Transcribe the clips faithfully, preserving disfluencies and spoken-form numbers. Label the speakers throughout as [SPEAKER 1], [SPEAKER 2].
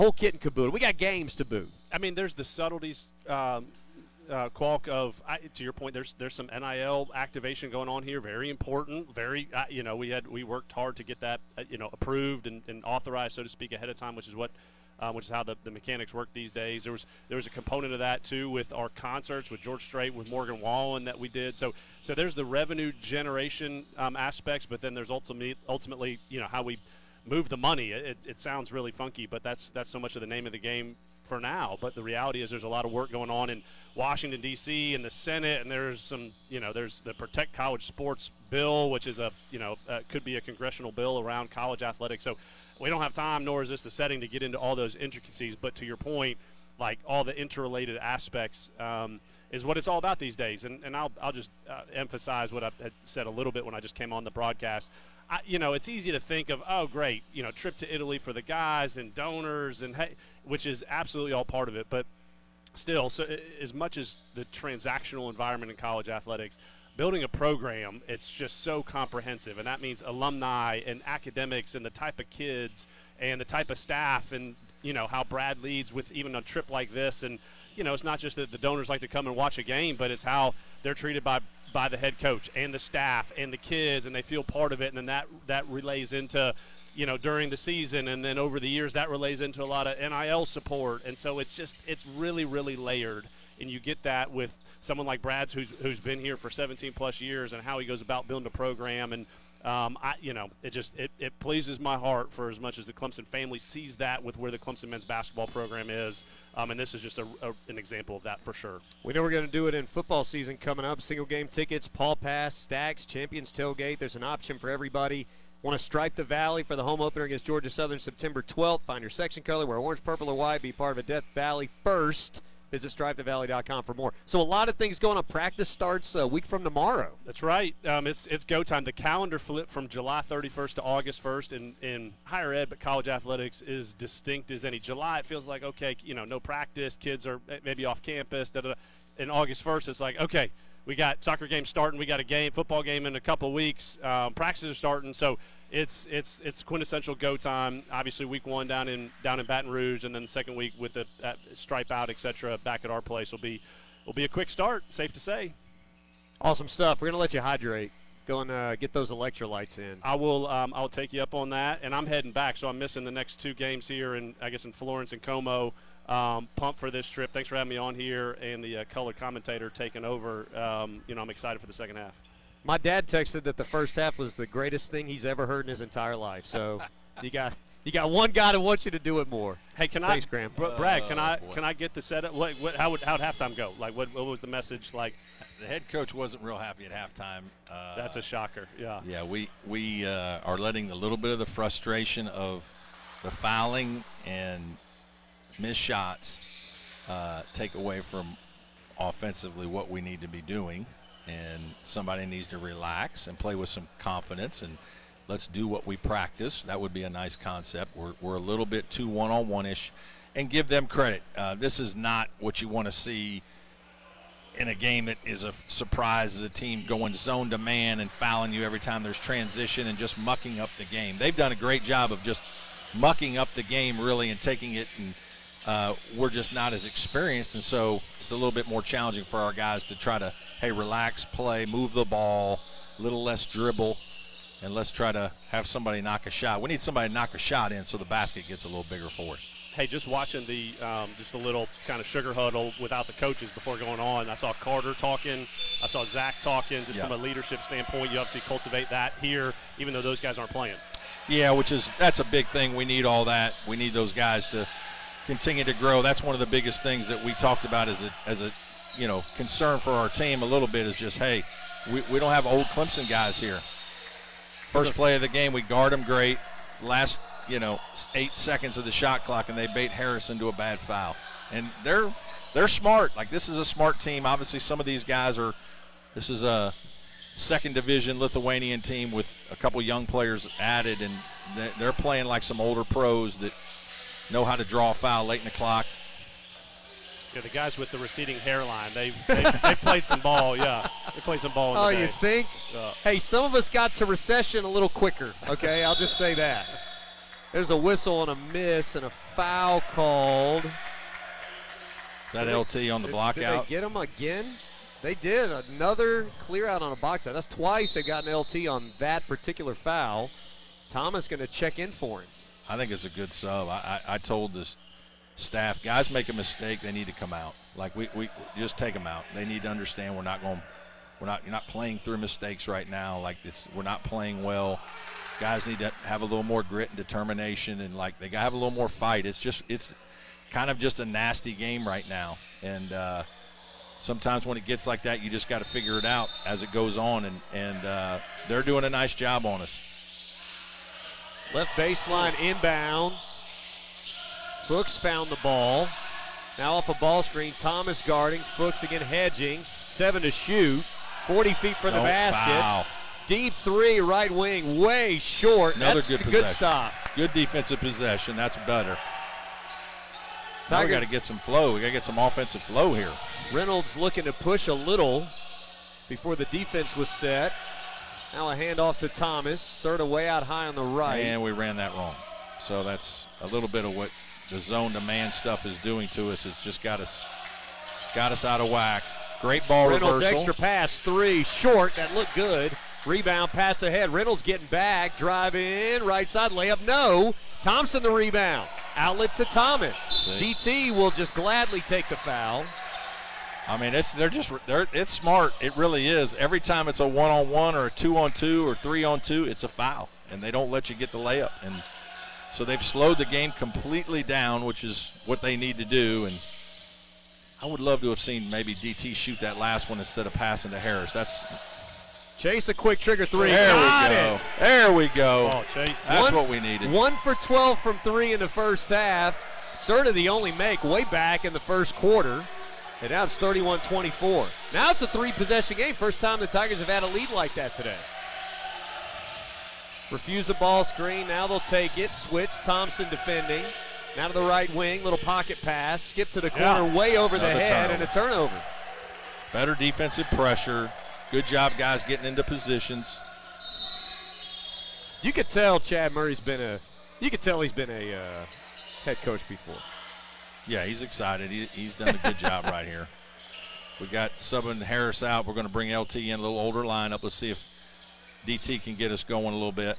[SPEAKER 1] whole kit and caboodle. We got games to boot.
[SPEAKER 2] I mean, there's the subtleties, um, uh, Qualk, of, I, to your point, there's there's some N I L activation going on here, very important, very, uh, you know, we had we worked hard to get that, uh, you know, approved and, and authorized, so to speak, ahead of time, which is what, uh, which is how the, the mechanics work these days. There was there was a component of that, too, with our concerts with George Strait, with Morgan Wallen that we did. So so there's the revenue generation um, aspects, but then there's ultimately, ultimately, you know, how we move the money. It, it sounds really funky, but that's that's so much of the name of the game for now. But the reality is there's a lot of work going on in Washington, D C, and the Senate, and there's some, you know, there's the Protect College Sports bill, which is a, you know, uh, could be a congressional bill around college athletics. So we don't have time, nor is this the setting to get into all those intricacies. But to your point, like all the interrelated aspects um, is what it's all about these days. And, and I'll, I'll just uh, emphasize what I had said a little bit when I just came on the broadcast. I, you know, it's easy to think of, oh, great, you know, trip to Italy for the guys and donors, and hey, which is absolutely all part of it. But still, so as much as the transactional environment in college athletics, building a program, it's just so comprehensive, and that means alumni and academics and the type of kids and the type of staff, and, you know, how Brad leads with even a trip like this. And, you know, it's not just that the donors like to come and watch a game, but it's how they're treated by by the head coach and the staff and the kids, and they feel part of it. And then that that relays into, you know, during the season, and then over the years that relays into a lot of N I L support. And so it's just, it's really, really layered. And you get that with someone like Brad's, who's who's been here for seventeen plus years, and how he goes about building a program. And um, I, you know, it just it, it pleases my heart for as much as the Clemson family sees that with where the Clemson men's basketball program is. Um, and this is just a, a, an example of that for sure.
[SPEAKER 1] We know we're going to do it in football season coming up. Single game tickets, Paul Pass, Stacks, Champions Tailgate. There's an option for everybody. Want to stripe the Valley for the home opener against Georgia Southern September twelfth. Find your section color, wear orange, purple, or white. Be part of a Death Valley first. Visit stripe the valley dot com for more. So a lot of things going on. Practice starts a week from tomorrow.
[SPEAKER 2] That's right. Um, it's it's go time. The calendar flipped from July thirty-first to August first in, in higher ed, but college athletics is distinct as any. July, it feels like, okay, you know, no practice. Kids are maybe off campus. Da, da, da. And August first, it's like, okay, we got soccer games starting. We got a game, football game in a couple of weeks. Um, practices are starting. So it's it's it's quintessential go time. Obviously, week one down in down in Baton Rouge, and then the second week with the uh, stripe out, et cetera, back at our place will be will be a quick start. Safe to say.
[SPEAKER 1] Awesome stuff. We're gonna let you hydrate. Go and uh, get those electrolytes in.
[SPEAKER 2] I will. Um, I'll take you up on that, and I'm heading back, so I'm missing the next two games here, in I guess in Florence and Como. Um, pumped for this trip. Thanks for having me on here, and the uh, color commentator taking over. Um, you know, I'm excited for the second half.
[SPEAKER 1] My dad texted that the first half was the greatest thing he's ever heard in his entire life. So you got you got one guy that wants you to do it more.
[SPEAKER 2] Hey, can
[SPEAKER 1] Thanks,
[SPEAKER 2] I,
[SPEAKER 1] Graham.
[SPEAKER 2] Br- Brad? Can
[SPEAKER 3] Oh,
[SPEAKER 2] I
[SPEAKER 3] boy.
[SPEAKER 2] can I get the setup? What, what how would how'd halftime go? Like, what what was the message like?
[SPEAKER 3] The head coach wasn't real happy at halftime. Uh,
[SPEAKER 2] That's a shocker. Yeah.
[SPEAKER 3] Yeah, we we uh, are letting a little bit of the frustration of the fouling and missed shots uh, take away from offensively what we need to be doing. And somebody needs to relax and play with some confidence, and let's do what we practice. That would be a nice concept. We're, we're a little bit too one-on-one-ish, and give them credit. Uh, this is not what you want to see in a game that is a surprise as a team going zone to man and fouling you every time there's transition and just mucking up the game. They've done a great job of just mucking up the game, really, and taking it, and uh, we're just not as experienced, and so it's a little bit more challenging for our guys to try to, hey, relax, play, move the ball, a little less dribble, and let's try to have somebody knock a shot. We need somebody to knock a shot in so the basket gets a little bigger for us.
[SPEAKER 2] Hey, just watching the um, just a little kind of sugar huddle without the coaches before going on. I saw Carter talking. I saw Zach talking. Just
[SPEAKER 3] Yeah.
[SPEAKER 2] from a leadership standpoint, you obviously cultivate that here, even though those guys aren't playing.
[SPEAKER 3] Yeah, which is that's a big thing. We need all that. We need those guys to continue to grow. That's one of the biggest things that we talked about as a as a you know concern for our team a little bit is just, hey, we, we don't have old Clemson guys here. First play of the game, we guard them great. Last you know eight seconds of the shot clock, and they bait Harris into a bad foul. And they're they're smart. Like, this is a smart team. Obviously, some of these guys are. This is a second division Lithuanian team with a couple young players added, and they're playing like some older pros that know how to draw a foul late in the clock.
[SPEAKER 2] Yeah, the guys with the receding hairline, they've, they've, they've played some ball, yeah. They played some ball in
[SPEAKER 1] Oh,
[SPEAKER 2] the day.
[SPEAKER 1] you think?
[SPEAKER 2] Yeah.
[SPEAKER 1] Hey, some of us got to recession a little quicker, okay? I'll just say that. There's a whistle and a miss and a foul called.
[SPEAKER 3] Is that L T on the block
[SPEAKER 1] did
[SPEAKER 3] out?
[SPEAKER 1] They get him again? They did. Another clear out on a box out. That's twice they got an L T on that particular foul. Thomas going to check in for him.
[SPEAKER 3] I think it's a good sub. I, I, I told this staff, guys make a mistake, they need to come out. Like we, we just take them out. They need to understand we're not going, we're not you're not playing through mistakes right now. Like this, we're not playing well. Guys need to have a little more grit and determination, and like they got to have a little more fight. It's just it's kind of just a nasty game right now, and uh, sometimes when it gets like that, you just got to figure it out as it goes on, and and uh, they're doing a nice job on us.
[SPEAKER 1] Left baseline inbound. Fuchs found the ball. Now off a ball screen, Thomas guarding. Fuchs again hedging. Seven to shoot. forty feet from the
[SPEAKER 3] Don't
[SPEAKER 1] basket.
[SPEAKER 3] foul.
[SPEAKER 1] Deep three, right wing, way short.
[SPEAKER 3] Another
[SPEAKER 1] That's
[SPEAKER 3] good
[SPEAKER 1] a good
[SPEAKER 3] possession.
[SPEAKER 1] stop.
[SPEAKER 3] Good defensive possession. That's better. Now we
[SPEAKER 1] Tiger-
[SPEAKER 3] got to get some flow. We got to get some offensive flow here.
[SPEAKER 1] Reynolds looking to push a little before the defense was set. Now a handoff to Thomas. Serta way out high on the right.
[SPEAKER 3] And we ran that wrong. So that's a little bit of what the zone to man stuff is doing to us. It's just got us got us out of whack. Great ball
[SPEAKER 1] Reynolds
[SPEAKER 3] reversal.
[SPEAKER 1] extra pass, three, short. That looked good. Rebound, pass ahead. Reynolds getting back, drive in, right side layup, no. Thompson the rebound. Outlet to Thomas.
[SPEAKER 3] See?
[SPEAKER 1] D T will just gladly take the foul.
[SPEAKER 3] I mean, it's they're just they're it's smart. It really is. Every time it's a one-on-one or a two-on-two or three-on-two, it's a foul, and they don't let you get the layup. And so they've slowed the game completely down, which is what they need to do. And I would love to have seen maybe D T shoot that last one instead of passing to Harris. That's
[SPEAKER 1] Chase a quick trigger three.
[SPEAKER 3] there
[SPEAKER 1] Got
[SPEAKER 3] we go.
[SPEAKER 1] it.
[SPEAKER 3] There we go.
[SPEAKER 2] Oh, Chase.
[SPEAKER 3] That's
[SPEAKER 1] One-
[SPEAKER 3] what we needed.
[SPEAKER 1] One for twelve from three in the first half. Serta the only make way back in the first quarter. And now it's thirty-one twenty-four. Now it's a three-possession game. First time the Tigers have had a lead like that today. Refuse a ball screen. Now they'll take it. Switch. Thompson defending. Now to the right wing. Little pocket pass. Skip to the corner.
[SPEAKER 2] Yeah.
[SPEAKER 1] Way over the
[SPEAKER 3] Another
[SPEAKER 1] head
[SPEAKER 3] turnover.
[SPEAKER 1] and a turnover.
[SPEAKER 3] Better defensive pressure. Good job, guys, getting into positions.
[SPEAKER 1] You could tell Chad Murray's been a. You could tell he's been a uh, head coach before.
[SPEAKER 3] Yeah, he's excited. He, he's done a good job right here. We got subbing Harris out. We're going to bring L T in, a little older lineup. Let's see if D T can get us going a little bit.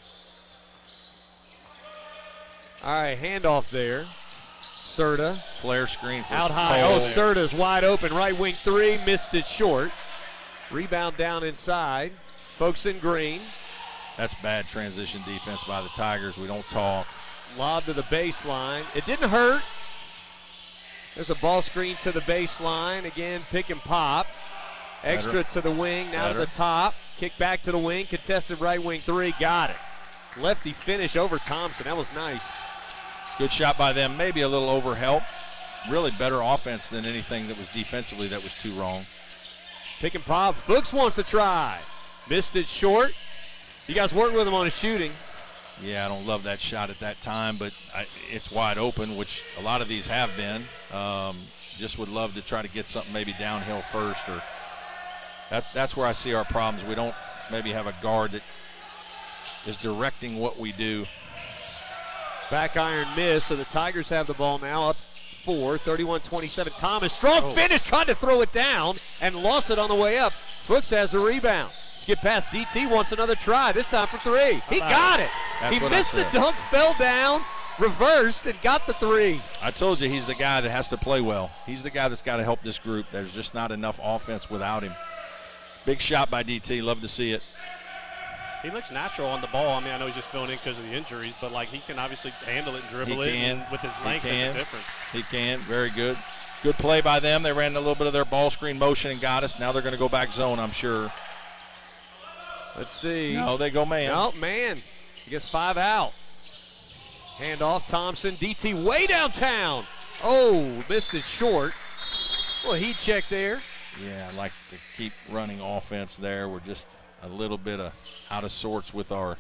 [SPEAKER 1] All right, handoff there. Serta.
[SPEAKER 3] Flare screen for
[SPEAKER 1] Out high. Oh,
[SPEAKER 3] Cole.
[SPEAKER 1] Serta's wide open. Right wing three. Missed it short. Rebound down inside. Folks in green.
[SPEAKER 3] That's bad transition defense by the Tigers. We don't talk.
[SPEAKER 1] Lob to the baseline. It didn't hurt. There's a ball screen to the baseline. Again, pick and pop. Extra
[SPEAKER 3] Better.
[SPEAKER 1] to the wing. Now
[SPEAKER 3] Better.
[SPEAKER 1] to the top. Kick back to the wing. Contested right wing three. Got it. Lefty finish over Thompson. That was nice.
[SPEAKER 3] Good shot by them. Maybe a little over help. Really better offense than anything that was defensively that was too wrong.
[SPEAKER 1] Pick and pop. Fuchs wants to try. Missed it short. You guys worked with him on his shooting.
[SPEAKER 3] Yeah, I don't love that shot at that time, but I, it's wide open, which a lot of these have been. Um, just would love to try to get something maybe downhill first. Or that, that's where I see our problems. We don't maybe have a guard that is directing what we do.
[SPEAKER 1] Back iron miss, so the Tigers have the ball now up four, thirty-one twenty-seven. Thomas, strong
[SPEAKER 3] Oh.
[SPEAKER 1] finish, tried to throw it down and lost it on the way up. Fuchs has a rebound. Skip past D T, wants another try, this time for three. He got it.
[SPEAKER 3] That's
[SPEAKER 1] he
[SPEAKER 3] what I
[SPEAKER 1] missed the
[SPEAKER 3] said.
[SPEAKER 1] dunk, fell down, reversed, and got the three.
[SPEAKER 3] I told you he's the guy that has to play well. He's the guy that's got to help this group. There's just not enough offense without him. Big shot by D T. Love to see it.
[SPEAKER 2] He looks natural on the ball. I mean, I know he's just filling in because of the injuries, but like he can obviously handle it and dribble
[SPEAKER 3] He
[SPEAKER 2] it,
[SPEAKER 3] can.
[SPEAKER 2] and with his
[SPEAKER 3] He
[SPEAKER 2] length,
[SPEAKER 3] can.
[SPEAKER 2] there's a difference.
[SPEAKER 3] He can. Very good. Good play by them. They ran a little bit of their ball screen motion and got us. Now they're going to go back zone, I'm sure.
[SPEAKER 1] Let's see.
[SPEAKER 3] No, they go man.
[SPEAKER 1] No, man. He gets five out. Hand off Thompson. D T way downtown. Oh, missed it short. Well, he checked there.
[SPEAKER 3] Yeah, I'd like to keep running offense there. We're just a little bit of out of sorts with our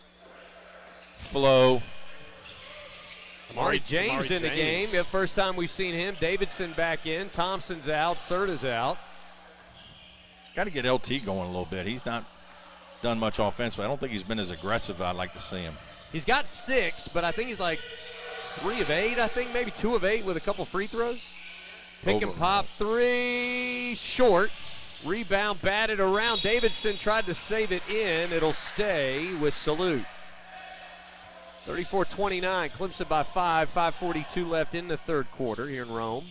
[SPEAKER 3] flow.
[SPEAKER 1] Amari James
[SPEAKER 2] Amari
[SPEAKER 1] in the game.
[SPEAKER 2] James.
[SPEAKER 1] The first time we've seen him. Davidson back in. Thompson's out. Serta's out.
[SPEAKER 3] Got to get L T going a little bit. He's not done much offensively. I don't think he's been as aggressive as I'd like to see him.
[SPEAKER 1] He's got six, but I think he's like three of eight, I think, maybe two of eight with a couple free throws. Pick and
[SPEAKER 3] Over.
[SPEAKER 1] pop three, short. Rebound batted around. Davidson tried to save it in. It'll stay with Salute. thirty-four twenty-nine, Clemson by five, five forty-two left in the third quarter here in Rome.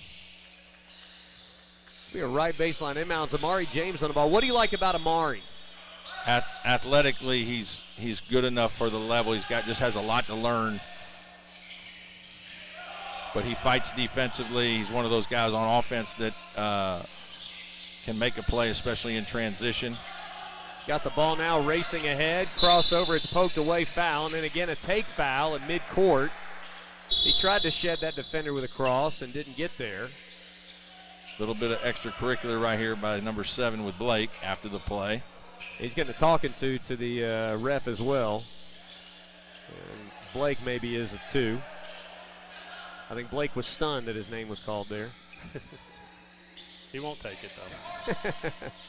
[SPEAKER 1] Be a right baseline inbounds. Amari James on the ball. What do you like about Amari?
[SPEAKER 3] At, athletically, he's he's good enough for the level. He's got just has a lot to learn. But he fights defensively. He's one of those guys on offense that uh, can make a play, especially in transition.
[SPEAKER 1] Got the ball now racing ahead. Crossover, it's poked away, foul. And then again a take foul at midcourt. He tried to shed that defender with a cross and didn't get there.
[SPEAKER 3] A little bit of extracurricular right here by number seven with Blake after the play.
[SPEAKER 1] He's getting a talking to to the uh, ref as well. And Blake maybe is a two. I think Blake was stunned that his name was called there.
[SPEAKER 2] He won't take it, though.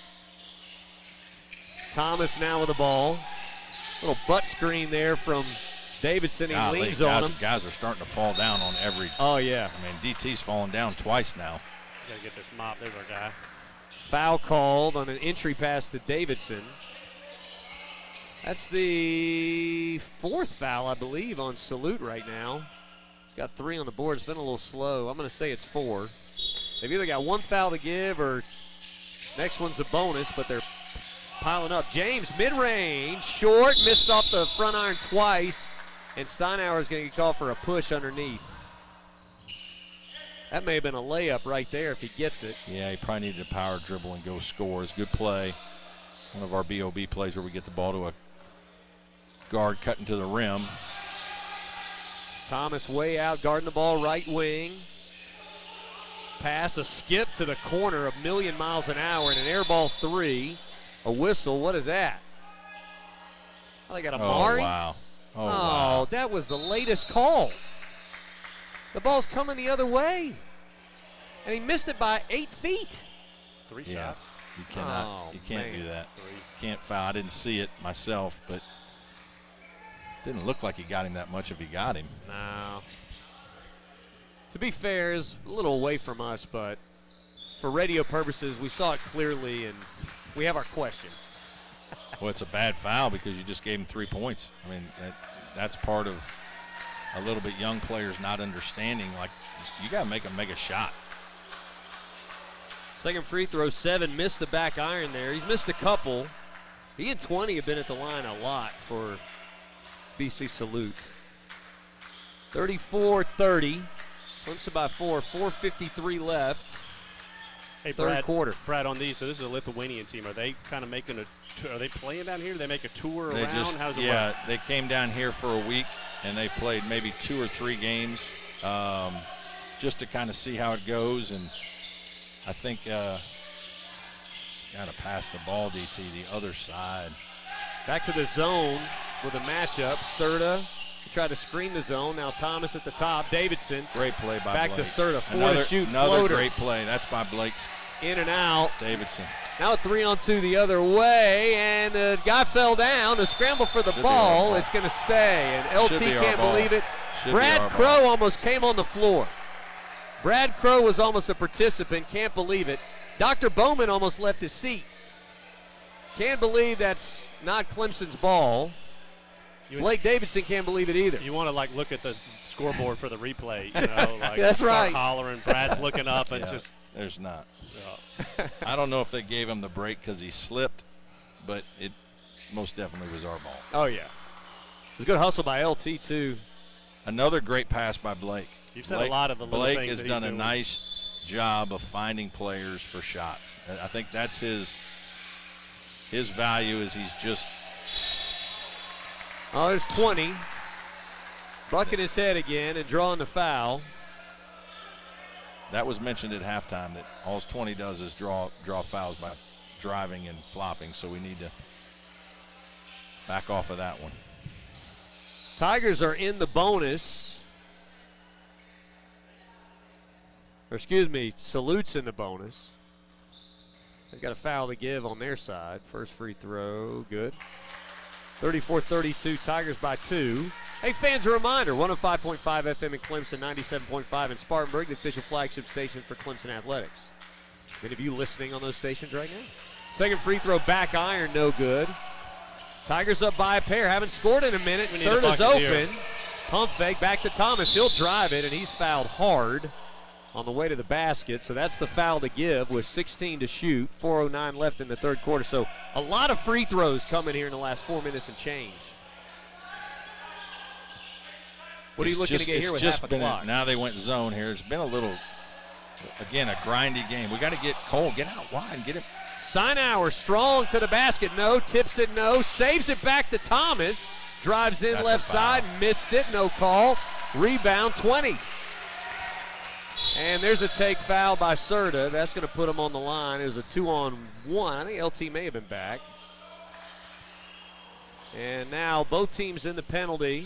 [SPEAKER 1] Thomas now with the ball. Little butt screen there from Davidson. He
[SPEAKER 3] Golly,
[SPEAKER 1] leans
[SPEAKER 3] guys,
[SPEAKER 1] on him.
[SPEAKER 3] guys are starting to fall down on every.
[SPEAKER 1] Oh, yeah.
[SPEAKER 3] I mean, D T's fallen down twice now.
[SPEAKER 2] Got to get this mop. There's our guy.
[SPEAKER 1] Foul called on an entry pass to Davidson. That's the fourth foul, I believe, on Salute right now. He's got three on the board. It's been a little slow. I'm going to say it's four. They've either got one foul to give or next one's a bonus, but they're piling up. James, mid-range, short, missed off the front iron twice, and Steinauer is going to get called for a push underneath. That may have been a layup right there if he gets it.
[SPEAKER 3] Yeah, he probably needed a power dribble and go score. It's a good play. One of our B O B plays where we get the ball to a guard cutting to the rim.
[SPEAKER 1] Thomas way out, guarding the ball, right wing. Pass, a skip to the corner, a million miles an hour, and an air ball three. A whistle, what is that? Oh, they got a
[SPEAKER 3] Oh,
[SPEAKER 1] Mari?
[SPEAKER 3] wow. Oh,
[SPEAKER 1] Oh,
[SPEAKER 3] wow.
[SPEAKER 1] that was the latest call. The ball's coming the other way. And he missed it by eight feet.
[SPEAKER 2] Three
[SPEAKER 3] Yeah.
[SPEAKER 2] shots.
[SPEAKER 3] You cannot.
[SPEAKER 1] Oh,
[SPEAKER 3] you can't
[SPEAKER 1] man.
[SPEAKER 3] do that.
[SPEAKER 2] Three.
[SPEAKER 3] Can't foul. I didn't see it myself, but didn't look like he got him that much if he got him.
[SPEAKER 1] No. To be fair, is a little away from us, but for radio purposes, we saw it clearly, and we have our questions.
[SPEAKER 3] Well, it's a bad foul because you just gave him three points. I mean, that, that's part of a little bit young players not understanding, like, you got to make them make a shot.
[SPEAKER 1] Second free throw, seven, missed the back iron there. He's missed a couple. He and twenty have been at the line a lot for B C Salute. thirty-four thirty. Clemson by four, four fifty-three left.
[SPEAKER 2] Hey,
[SPEAKER 1] Third
[SPEAKER 2] Brad,
[SPEAKER 1] quarter.
[SPEAKER 2] Brad, on these, so this is a Lithuanian team. Are they kind of making a t- are they playing down here? Do they make a tour
[SPEAKER 3] They
[SPEAKER 2] around?
[SPEAKER 3] just,
[SPEAKER 2] How's it
[SPEAKER 3] yeah,
[SPEAKER 2] work?
[SPEAKER 3] they came down here for a week, and they played maybe two or three games um, just to kind of see how it goes. And I think uh, got to pass the ball, D T, the other side.
[SPEAKER 1] Back to the zone with a matchup. Serta tried to screen the zone. Now Thomas at the top. Davidson
[SPEAKER 3] Great play by
[SPEAKER 1] back
[SPEAKER 3] Blake.
[SPEAKER 1] to Serta. Four
[SPEAKER 3] another,
[SPEAKER 1] to shoot.
[SPEAKER 3] Another
[SPEAKER 1] Floater.
[SPEAKER 3] great play. That's by Blake
[SPEAKER 1] In and out.
[SPEAKER 3] Davidson.
[SPEAKER 1] Now a three on two the other way, and the guy fell down. The scramble for the
[SPEAKER 3] Should be our
[SPEAKER 1] ball.
[SPEAKER 3] ball.
[SPEAKER 1] It's going to stay, and L T
[SPEAKER 3] Should be our
[SPEAKER 1] can't
[SPEAKER 3] ball.
[SPEAKER 1] believe it.
[SPEAKER 3] Should be
[SPEAKER 1] Brad
[SPEAKER 3] our
[SPEAKER 1] Crow
[SPEAKER 3] ball.
[SPEAKER 1] almost came on the floor. Brad Crow was almost a participant. Can't believe it. Doctor Bowman almost left his seat. Can't believe that's not Clemson's ball.
[SPEAKER 2] You,
[SPEAKER 1] Blake Davidson can't believe it either.
[SPEAKER 2] you want to like look at the scoreboard for the replay, you know, like
[SPEAKER 1] That's
[SPEAKER 2] start
[SPEAKER 1] right.
[SPEAKER 2] hollering. Brad's looking up and
[SPEAKER 3] Yeah,
[SPEAKER 2] just.
[SPEAKER 3] there's not.
[SPEAKER 2] Uh,
[SPEAKER 3] I don't know if they gave him the break because he slipped, but it most definitely was our ball.
[SPEAKER 1] Oh, yeah. It was a good hustle by L T, too.
[SPEAKER 3] Another great pass by Blake.
[SPEAKER 2] You've said
[SPEAKER 3] Blake,
[SPEAKER 2] a lot of the little
[SPEAKER 3] Blake
[SPEAKER 2] things
[SPEAKER 3] has
[SPEAKER 2] that
[SPEAKER 3] done
[SPEAKER 2] he's
[SPEAKER 3] a
[SPEAKER 2] doing.
[SPEAKER 3] nice job of finding players for shots. I think that's his his value is he's just
[SPEAKER 1] Oh, there's twenty. Bucking his head again and drawing the foul.
[SPEAKER 3] that was mentioned at halftime that all twenty does is draw draw fouls by driving and flopping. So we need to back off of that one.
[SPEAKER 1] Tigers are in the bonus. Or excuse me, Salute's in the bonus. They've got a foul to give on their side. First free throw, good. thirty-four thirty-two, Tigers by two. Hey, fans, a reminder, one oh five point five F M in Clemson, ninety-seven point five in Spartanburg, the official flagship station for Clemson Athletics. Many of you listening on those stations right now. Second free throw, back iron, no good. Tigers up by a pair, haven't scored in a minute.
[SPEAKER 2] We need a
[SPEAKER 1] Serta's
[SPEAKER 2] bucket here.
[SPEAKER 1] open. Pump fake, back to Thomas. He'll drive it, and he's fouled hard on the way to the basket. So that's the foul to give with sixteen to shoot, four oh nine left in the third quarter. So a lot of free throws coming here in the last four minutes and change. What are you
[SPEAKER 3] It's
[SPEAKER 1] looking
[SPEAKER 3] just,
[SPEAKER 1] to get
[SPEAKER 3] it's
[SPEAKER 1] here with
[SPEAKER 3] just
[SPEAKER 1] half a
[SPEAKER 3] been
[SPEAKER 1] clock?
[SPEAKER 3] A, now they went zone here. It's been a little, again, a grindy game. We got to get Cole, get out wide, get him.
[SPEAKER 1] Steinauer strong to the basket. No. Tips it. No. Saves it back to Thomas. Drives in
[SPEAKER 3] That's
[SPEAKER 1] left
[SPEAKER 3] a foul.
[SPEAKER 1] side. Missed it. No call. Rebound twenty. And there's a take foul by Serta. That's going to put him on the line. It was a two on one. I think L T may have been back. And now both teams in the penalty.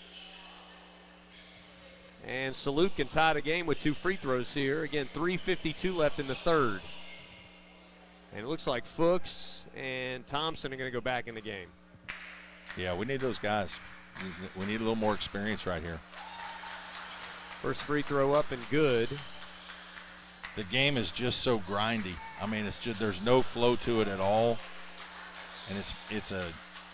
[SPEAKER 1] And Salute can tie the game with two free throws here. Again, three fifty-two left in the third. And it looks like Fuchs and Thompson are going to go back in the game.
[SPEAKER 3] Yeah, we need those guys. We need a little more experience right here.
[SPEAKER 1] First free throw up and good.
[SPEAKER 3] The game is just so grindy. I mean, it's just there's no flow to it at all, and it's it's a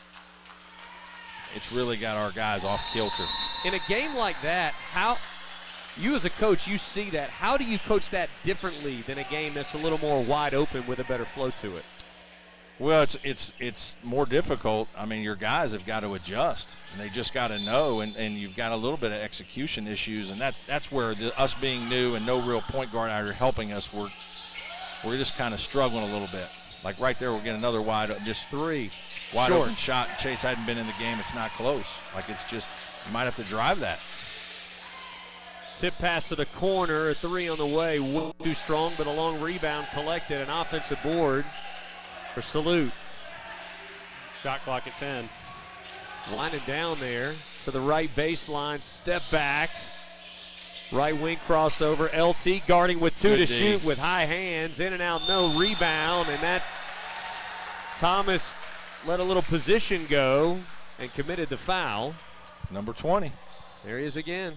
[SPEAKER 3] it's really got our guys off kilter.
[SPEAKER 1] In a game like that, how you as a coach, you see that. How do you coach that differently than a game that's a little more wide open with a better flow to it?
[SPEAKER 3] Well, it's it's it's more difficult. I mean, your guys have got to adjust, and they just got to know, and, and you've got a little bit of execution issues, and that that's where the, us being new and no real point guard out here helping us, we're we're just kind of struggling a little bit. Like right there, we're getting another wide, just three wide
[SPEAKER 1] Short.
[SPEAKER 3] open shot. Chase hadn't been in the game. It's not close. Like it's just you might have to drive that.
[SPEAKER 1] Tip pass to the corner, a three on the way. Way too strong, but a long rebound collected. An offensive board for Salute.
[SPEAKER 2] Shot clock at ten.
[SPEAKER 1] Winding down there to the right baseline, step back. Right wing crossover. L T guarding with two
[SPEAKER 3] Good
[SPEAKER 1] to
[SPEAKER 3] D.
[SPEAKER 1] shoot with high hands. In and out, no rebound. And that Thomas let a little position go and committed the foul.
[SPEAKER 3] Number twenty.
[SPEAKER 1] There he is again.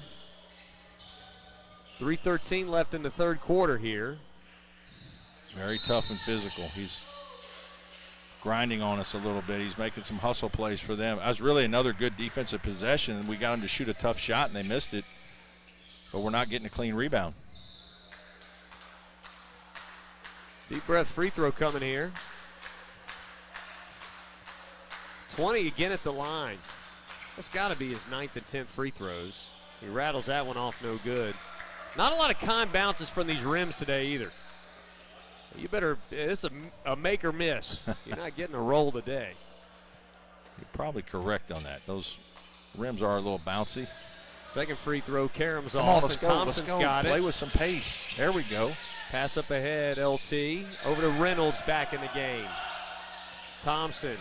[SPEAKER 1] three thirteen left in the third quarter here.
[SPEAKER 3] Very tough and physical. He's grinding on us a little bit. He's making some hustle plays for them. That was really another good defensive possession. We got him to shoot a tough shot, and they missed it. But we're not getting a clean rebound.
[SPEAKER 1] Deep breath free throw coming here. twenty again at the line. That's got to be his ninth and tenth free throws. He rattles that one off no good. Not a lot of kind bounces from these rims today either. You better, it's a, a make or miss. You're not getting a roll today.
[SPEAKER 3] You're probably correct on that. Those rims are a little bouncy.
[SPEAKER 1] Second free throw, Karam's
[SPEAKER 3] Come
[SPEAKER 1] off,
[SPEAKER 3] on, let's
[SPEAKER 1] and
[SPEAKER 3] go.
[SPEAKER 1] Thompson's
[SPEAKER 3] Let's go.
[SPEAKER 1] got
[SPEAKER 3] Play
[SPEAKER 1] it.
[SPEAKER 3] with some pace. There we go.
[SPEAKER 1] Pass up ahead, L T. Over to Reynolds back in the game. Thompson.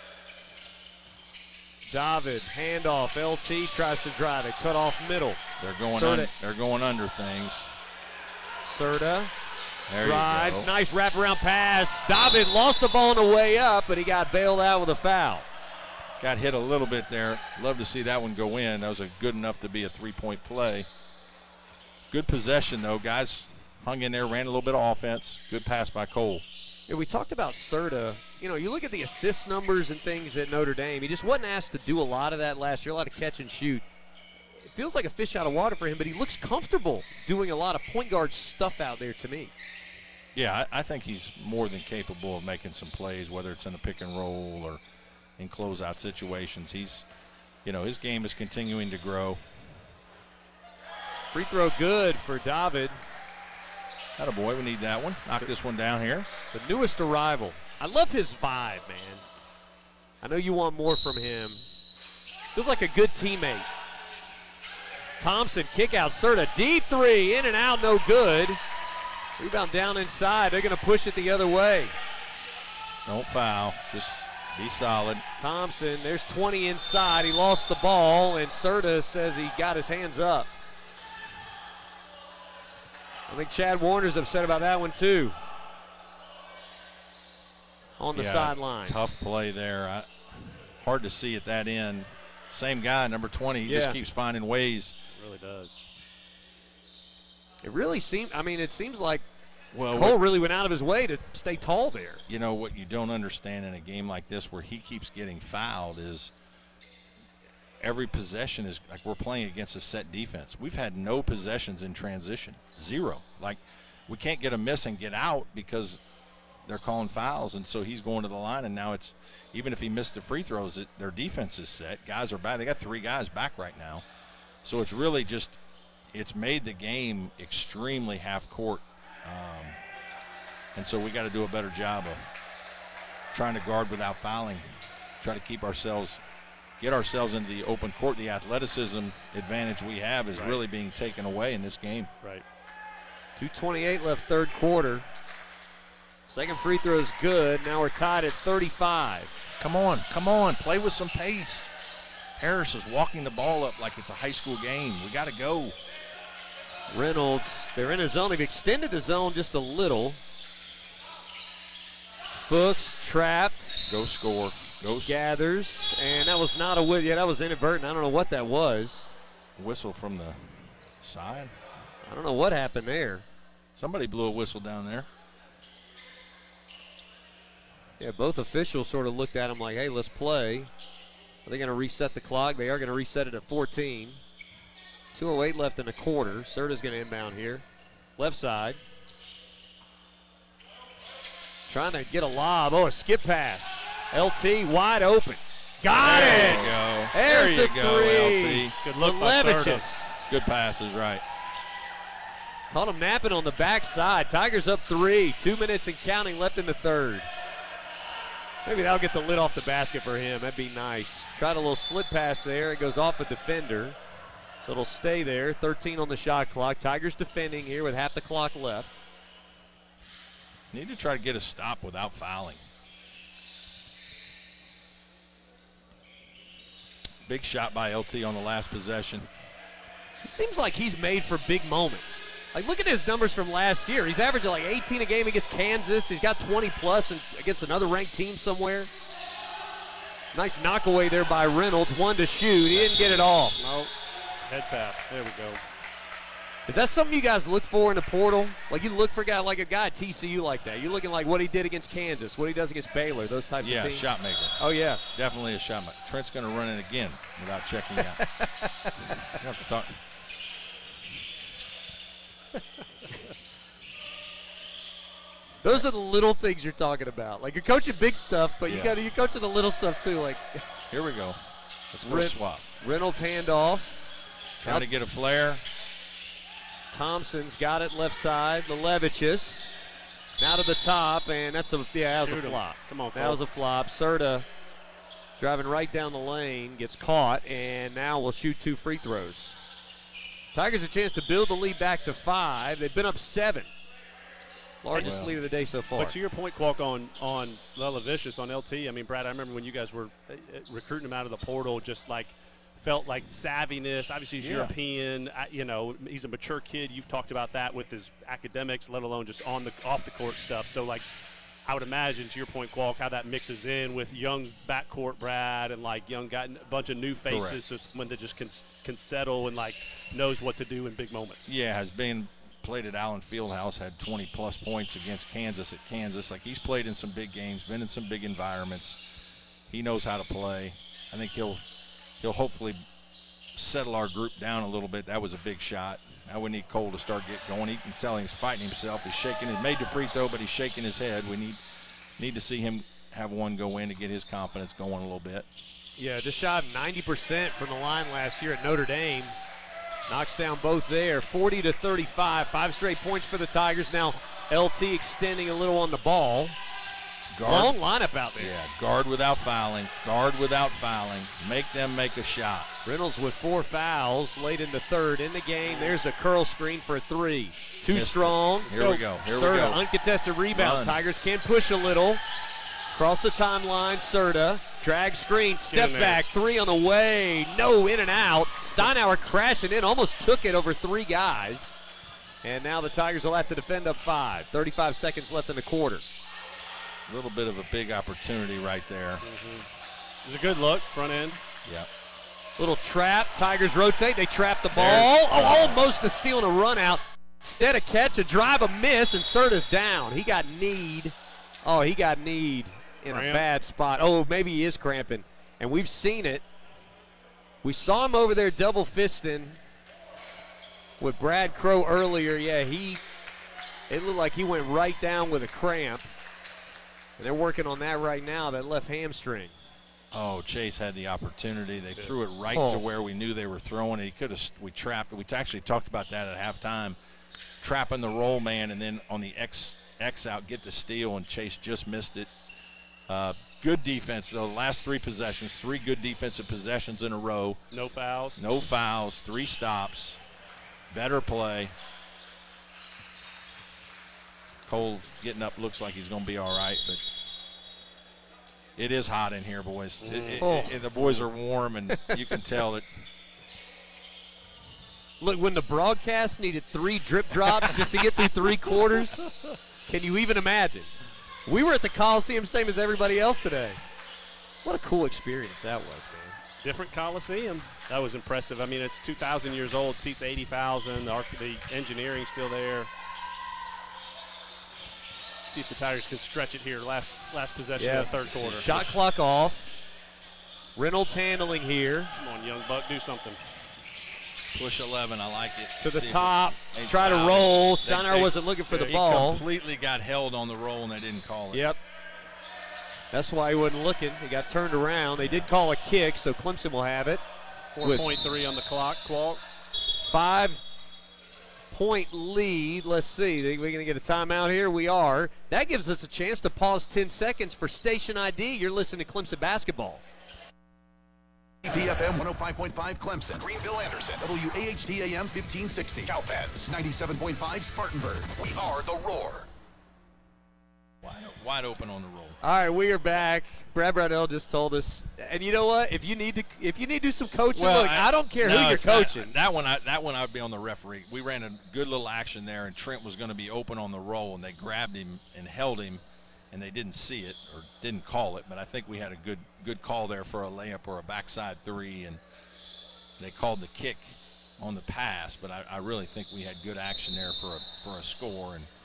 [SPEAKER 1] David, handoff. L T tries to drive it. Cut off middle.
[SPEAKER 3] They're going.
[SPEAKER 1] Serta.
[SPEAKER 3] Un- they're going under things.
[SPEAKER 1] Serta
[SPEAKER 3] There
[SPEAKER 1] drives.
[SPEAKER 3] you go.
[SPEAKER 1] Nice wraparound pass. David lost the ball on the way up, but he got bailed out with a foul.
[SPEAKER 3] Got hit a little bit there. Love to see that one go in. That was a good enough to be a three-point play. Good possession, though. Guys hung in there, ran a little bit of offense. Good pass by Cole.
[SPEAKER 1] Yeah, we talked about Serta. You know, you look at the assist numbers and things at Notre Dame. He just wasn't asked to do a lot of that last year, a lot of catch and shoot. It feels like a fish out of water for him, but he looks comfortable doing a lot of point guard stuff out there to me.
[SPEAKER 3] Yeah, I, I think he's more than capable of making some plays, whether it's in a pick and roll or in closeout situations. He's, you know, his game is continuing to grow.
[SPEAKER 1] Free throw good for David,
[SPEAKER 3] Attaboy, we need that one. Knock this one down here.
[SPEAKER 1] the newest arrival. I love his vibe, man. I know you want more from him. Feels like a good teammate. Thompson, kick out, Serta, deep three, in and out, no good. Rebound down inside. They're going to push it the other way.
[SPEAKER 3] Don't foul. Just be solid.
[SPEAKER 1] Thompson, there's twenty inside. He lost the ball, and Serta says he got his hands up. I think Chad Warner's upset about that one, too. On the
[SPEAKER 3] Yeah,
[SPEAKER 1] sideline.
[SPEAKER 3] Tough play there. I, hard to see at that end. Same guy, number twenty. He
[SPEAKER 1] Yeah.
[SPEAKER 3] just keeps finding ways.
[SPEAKER 2] It really does.
[SPEAKER 1] It really seemed, I mean, it seems like
[SPEAKER 3] Well,
[SPEAKER 1] Cole really went out of his way to stay tall there.
[SPEAKER 3] you know what you don't understand in a game like this where he keeps getting fouled is every possession is like we're playing against a set defense. We've had no possessions in transition, zero. Like we can't get a miss and get out because they're calling fouls, and so he's going to the line, and now it's even if he missed the free throws, it, their defense is set. Guys are back. They got three guys back right now, so it's really just it's made the game extremely half court. Um, and so we got to do a better job of trying to guard without fouling, try to keep ourselves, get ourselves into the open court. The athleticism advantage we have is
[SPEAKER 2] Right.
[SPEAKER 3] really being taken away in this game.
[SPEAKER 2] Right.
[SPEAKER 1] two twenty-eight left third quarter. Second free throw is good. Now we're tied at thirty-five.
[SPEAKER 3] Come on, come on, play with some pace. Harris is walking the ball up like it's a high school game. We got to go.
[SPEAKER 1] Reynolds, they're in a zone. They've extended the zone just a little. Fuchs trapped,
[SPEAKER 3] Go score. Go s-
[SPEAKER 1] gathers, and that was not a win. Yeah, that was inadvertent. I don't know what that was.
[SPEAKER 3] whistle from the side.
[SPEAKER 1] I don't know what happened there.
[SPEAKER 3] Somebody blew a whistle down there.
[SPEAKER 1] Yeah, both officials sort of looked at him like, hey, let's play. Are they going to reset the clock? They are going to reset it at fourteen. two oh eight left in the quarter. Serta's going to inbound here. Left side. Trying to get a lob. Oh, a skip pass. L T wide open. Got
[SPEAKER 3] There
[SPEAKER 1] it.
[SPEAKER 3] you go.
[SPEAKER 1] There's
[SPEAKER 3] there
[SPEAKER 1] the
[SPEAKER 3] you go,
[SPEAKER 1] three.
[SPEAKER 3] L T.
[SPEAKER 2] Good look by Serta.
[SPEAKER 1] Levichus.
[SPEAKER 3] Good passes, right.
[SPEAKER 1] Caught him napping on the backside. Tigers up three. Two minutes and counting left in the third. Maybe that'll get the lid off the basket for him. That'd be nice. Tried a little slip pass there. It goes off a defender. So it'll stay there. thirteen on the shot clock. Tigers defending here with half the clock left.
[SPEAKER 3] Need to try to get a stop without fouling. Big shot by L T on the last possession.
[SPEAKER 1] It seems like he's made for big moments. Like, look at his numbers from last year. He's averaging like eighteen a game against Kansas. He's got twenty plus against another ranked team somewhere. Nice knockaway there by Reynolds. One to shoot. He didn't get it off.
[SPEAKER 2] No. Head tap. There we go.
[SPEAKER 1] Is that something you guys look for in the portal? Like, you look for a guy like a guy at T C U like that. You're looking like what he did against Kansas, what he does against Baylor, those types
[SPEAKER 3] Yeah,
[SPEAKER 1] of teams.
[SPEAKER 3] shot maker.
[SPEAKER 1] Oh, yeah.
[SPEAKER 3] Definitely a shot maker. Trent's going to run it again without checking out. You have to talk.
[SPEAKER 1] Those are the little things you're talking about. Like, you're coaching big stuff, but you
[SPEAKER 3] Yeah.
[SPEAKER 1] got you're coaching the little stuff too. Like
[SPEAKER 3] Here we go. Let's go
[SPEAKER 1] Ren-
[SPEAKER 3] swap.
[SPEAKER 1] Reynolds handoff.
[SPEAKER 3] Trying to get a flare.
[SPEAKER 1] Thompson's got it left side. The Levichus. Now to the top, and that's a yeah, that was
[SPEAKER 2] Shoot
[SPEAKER 1] a
[SPEAKER 2] 'em.
[SPEAKER 1] flop.
[SPEAKER 2] Come on,
[SPEAKER 1] That
[SPEAKER 2] Cole.
[SPEAKER 1] was a flop. Serta driving right down the lane, gets caught, and now will shoot two free throws. Tigers a chance to build the lead back to five. They've been up seven. Largest
[SPEAKER 3] Well,
[SPEAKER 1] lead of the day so far.
[SPEAKER 2] But to your point, Qualk, on on Levichus on L T, I mean, Brad, I remember when you guys were uh, uh, recruiting him out of the portal, just like felt like savviness. Obviously, he's
[SPEAKER 3] Yeah.
[SPEAKER 2] European. I, you know, he's a mature kid. You've talked about that with his academics, let alone just on the off the court stuff. So, like, I would imagine, to your point, Qualk, how that mixes in with young backcourt Brad and like young guy, a bunch of new faces,
[SPEAKER 3] Correct.
[SPEAKER 2] so someone that just can can settle and like knows what to do in big moments.
[SPEAKER 3] Yeah, has been played at Allen Fieldhouse, had twenty plus points against Kansas at Kansas. Like, he's played in some big games, been in some big environments. He knows how to play. I think he'll he'll hopefully settle our group down a little bit. That was a big shot. Now we need Cole to start get going. He can tell he's fighting himself. He's shaking. He made the free throw, but he's shaking his head. We need need to see him have one go in to get his confidence going a little bit.
[SPEAKER 1] Yeah, just shot ninety percent from the line last year at Notre Dame. Knocks down both there, forty to thirty-five. Five straight points for the Tigers. Now L T extending a little on the ball. Long lineup out there.
[SPEAKER 3] Yeah, guard without fouling. Guard without fouling. Make them make a shot.
[SPEAKER 1] Reynolds with four fouls late in the third in the game. There's a curl screen for three. Too
[SPEAKER 3] Missed it.
[SPEAKER 1] strong.
[SPEAKER 3] Here we go. Here we
[SPEAKER 1] Serta,
[SPEAKER 3] go.
[SPEAKER 1] uncontested rebound.
[SPEAKER 3] Run.
[SPEAKER 1] Tigers can push a little. Cross the timeline. Serta. Drag screen. Step
[SPEAKER 2] in there.
[SPEAKER 1] back. Three on the way. No, in and out. Steinauer crashing in. Almost took it over three guys. And now the Tigers will have to defend up five. thirty-five seconds left in the quarter.
[SPEAKER 3] A little bit of a big opportunity right there.
[SPEAKER 2] It was a good look, front end.
[SPEAKER 3] Yep.
[SPEAKER 1] Little trap. Tigers rotate. They trap the ball. Oh, almost a steal and a run out. Instead of catch, a drive, a miss, and Serta's down. He got kneed. Oh, he got kneed in
[SPEAKER 2] Cramp.
[SPEAKER 1] a bad spot. Oh, maybe he is cramping. And we've seen it. We saw him over there double fisting with Brad Crow earlier. Yeah, he, it looked like he went right down with a cramp. And they're working on that right now, that left hamstring.
[SPEAKER 3] Oh, Chase had the opportunity. They threw it right
[SPEAKER 1] Oh.
[SPEAKER 3] to where we knew they were throwing it. He could have. We trapped. We actually talked about that at halftime, trapping the roll man, and then on the X X out get the steal, and Chase just missed it. Uh, good defense though. The last three possessions, three good defensive possessions in a row.
[SPEAKER 2] No fouls.
[SPEAKER 3] No fouls, three stops, better play. Cole getting up looks like he's going to be all right, but it is hot in here, boys. It, it,
[SPEAKER 1] Oh.
[SPEAKER 3] it, the boys are warm, and you can tell that.
[SPEAKER 1] Look, when the broadcast needed three drip drops just to get through three quarters, can you even imagine? We were at the Coliseum, same as everybody else today. What a cool experience that was, man.
[SPEAKER 2] Different Coliseum. That was impressive. I mean, it's two thousand years old, seats eighty thousand. The, arch- the engineering's still there. See if the Tigers can stretch it here. Last last possession of the third quarter.
[SPEAKER 1] Shot clock off. Reynolds handling here.
[SPEAKER 2] Come on, young buck, do something.
[SPEAKER 3] Push eleven, I like it.
[SPEAKER 1] To the
[SPEAKER 3] See if
[SPEAKER 1] top,
[SPEAKER 3] it- they
[SPEAKER 1] try to
[SPEAKER 3] fouled
[SPEAKER 1] roll.
[SPEAKER 3] it. They-
[SPEAKER 1] Steinauer
[SPEAKER 3] they-
[SPEAKER 1] wasn't looking for the
[SPEAKER 3] he
[SPEAKER 1] ball.
[SPEAKER 3] completely got held on the roll, and they didn't call it.
[SPEAKER 1] Yep. That's why he wasn't looking. He got turned around. They did call a kick, so Clemson will have it.
[SPEAKER 2] four point three on the clock, Qualt.
[SPEAKER 1] Five-point lead. Let's see. Think we're going to get a timeout here? We are. That gives us a chance to pause ten seconds for station I D. You're listening to Clemson basketball.
[SPEAKER 4] P F M one oh five point five Clemson, Greenville, Anderson, W A H T A M fifteen sixty, Cowpens, ninety-seven point five Spartanburg. We are the Roar.
[SPEAKER 3] Wide, wide open on the roll.
[SPEAKER 1] All right, we are back. Brad Bradell just told us, and you know what? If you need to, if you need to do some coaching, look, I, don't care
[SPEAKER 3] no,
[SPEAKER 1] who you're
[SPEAKER 3] it's not-
[SPEAKER 1] coaching.
[SPEAKER 3] That one, I, that one, I'd be on the referee. We ran a good little action there, and Trent was going to be open on the roll, and they grabbed him and held him, and they didn't see it or didn't call it. But I think we had a good, good call there for a layup or a backside three, and they called the kick on the pass. But I, I really think we had good action there for a for a score, and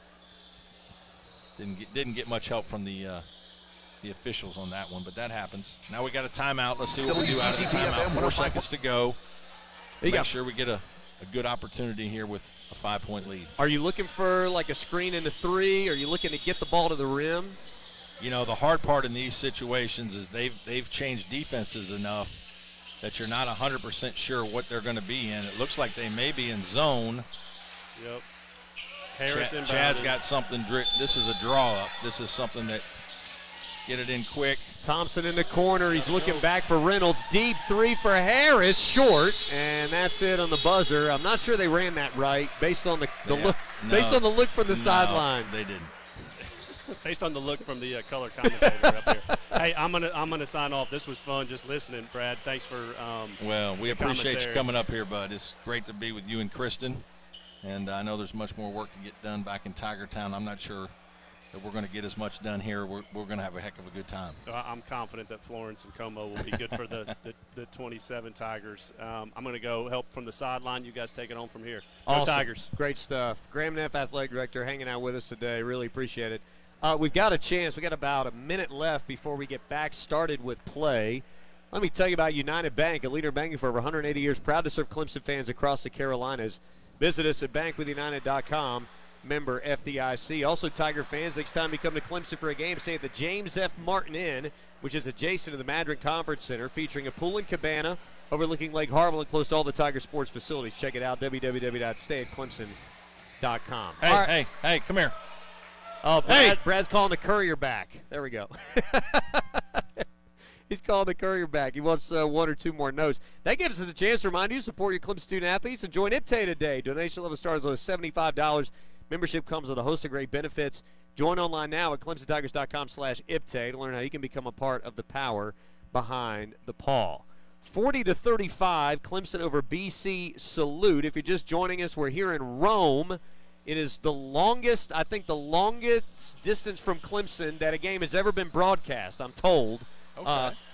[SPEAKER 3] didn't get didn't get much help from the. Uh, the officials on that one, but that happens. Now we got a timeout. Let's see what we do out of the timeout. Four seconds to go.
[SPEAKER 1] You
[SPEAKER 3] Make
[SPEAKER 1] got-
[SPEAKER 3] sure we get a, a good opportunity here with a five-point lead.
[SPEAKER 1] Are you looking for like a screen into three? Are you looking to get the ball to the rim?
[SPEAKER 3] You know, the hard part in these situations is they've they've changed defenses enough that you're not one hundred percent sure what they're going to be in. It looks like they may be in zone.
[SPEAKER 2] Yep. Harris
[SPEAKER 3] Ch-
[SPEAKER 2] inbounded.
[SPEAKER 3] Chad's got something. Dri- this is a draw-up. This is something that get it in quick.
[SPEAKER 1] Thompson in the corner. He's looking back for Reynolds. Deep three for Harris. Short. And that's it on the buzzer. I'm not sure they ran that right based on the, the
[SPEAKER 3] Yeah.
[SPEAKER 1] look
[SPEAKER 3] No.
[SPEAKER 1] based on the look from the
[SPEAKER 3] No,
[SPEAKER 1] sideline.
[SPEAKER 3] They didn't.
[SPEAKER 2] Based on the look from the uh, color commentator up here. Hey, I'm gonna I'm gonna sign off. This was fun just listening, Brad. Thanks for um,
[SPEAKER 3] Well, we
[SPEAKER 2] the
[SPEAKER 3] appreciate you
[SPEAKER 2] commentary.
[SPEAKER 3] coming up here, bud. It's great to be with you and Kristen. And I know there's much more work to get done back in Tiger Town. I'm not sure that we're going to get as much done here. We're, we're going to have a heck of a good time.
[SPEAKER 2] Uh, I'm confident that Florence and Como will be good for the, the, the twenty-seven Tigers. Um, I'm going to go help from the sideline. You guys take it on from here. Go
[SPEAKER 1] Awesome.
[SPEAKER 2] Tigers.
[SPEAKER 1] Great stuff. Graham Neff, athletic director, hanging out with us today. Really appreciate it. Uh, we've got a chance. we got about a minute left before we get back started with play. Let me tell you about United Bank, a leader banking for over one hundred eighty years, proud to serve Clemson fans across the Carolinas. Visit us at bank with united dot com, member F D I C. Also, Tiger fans, next time you come to Clemson for a game, stay at the James F. Martin Inn, which is adjacent to the Madron Conference Center, featuring a pool and cabana overlooking Lake Harville and close to all the Tiger sports facilities. Check it out, w w w dot stay at clemson dot com.
[SPEAKER 3] Hey,
[SPEAKER 1] All right.
[SPEAKER 3] hey, hey, come here.
[SPEAKER 1] Oh, Brad,
[SPEAKER 3] Hey!
[SPEAKER 1] Brad's calling the courier back. There we go. He's calling the courier back. He wants uh, one or two more notes. That gives us a chance to remind you to support your Clemson student athletes and join I P T A today. Donation level starts at seventy-five dollars. Membership comes with a host of great benefits. Join online now at clemson tigers dot com slash I P T A to learn how you can become a part of the power behind the paw. forty to thirty-five, Clemson over B C Salute. If you're just joining us, we're here in Rome. It is the longest, I think the longest distance from Clemson that a game has ever been broadcast, I'm told.
[SPEAKER 3] Okay.
[SPEAKER 1] Uh,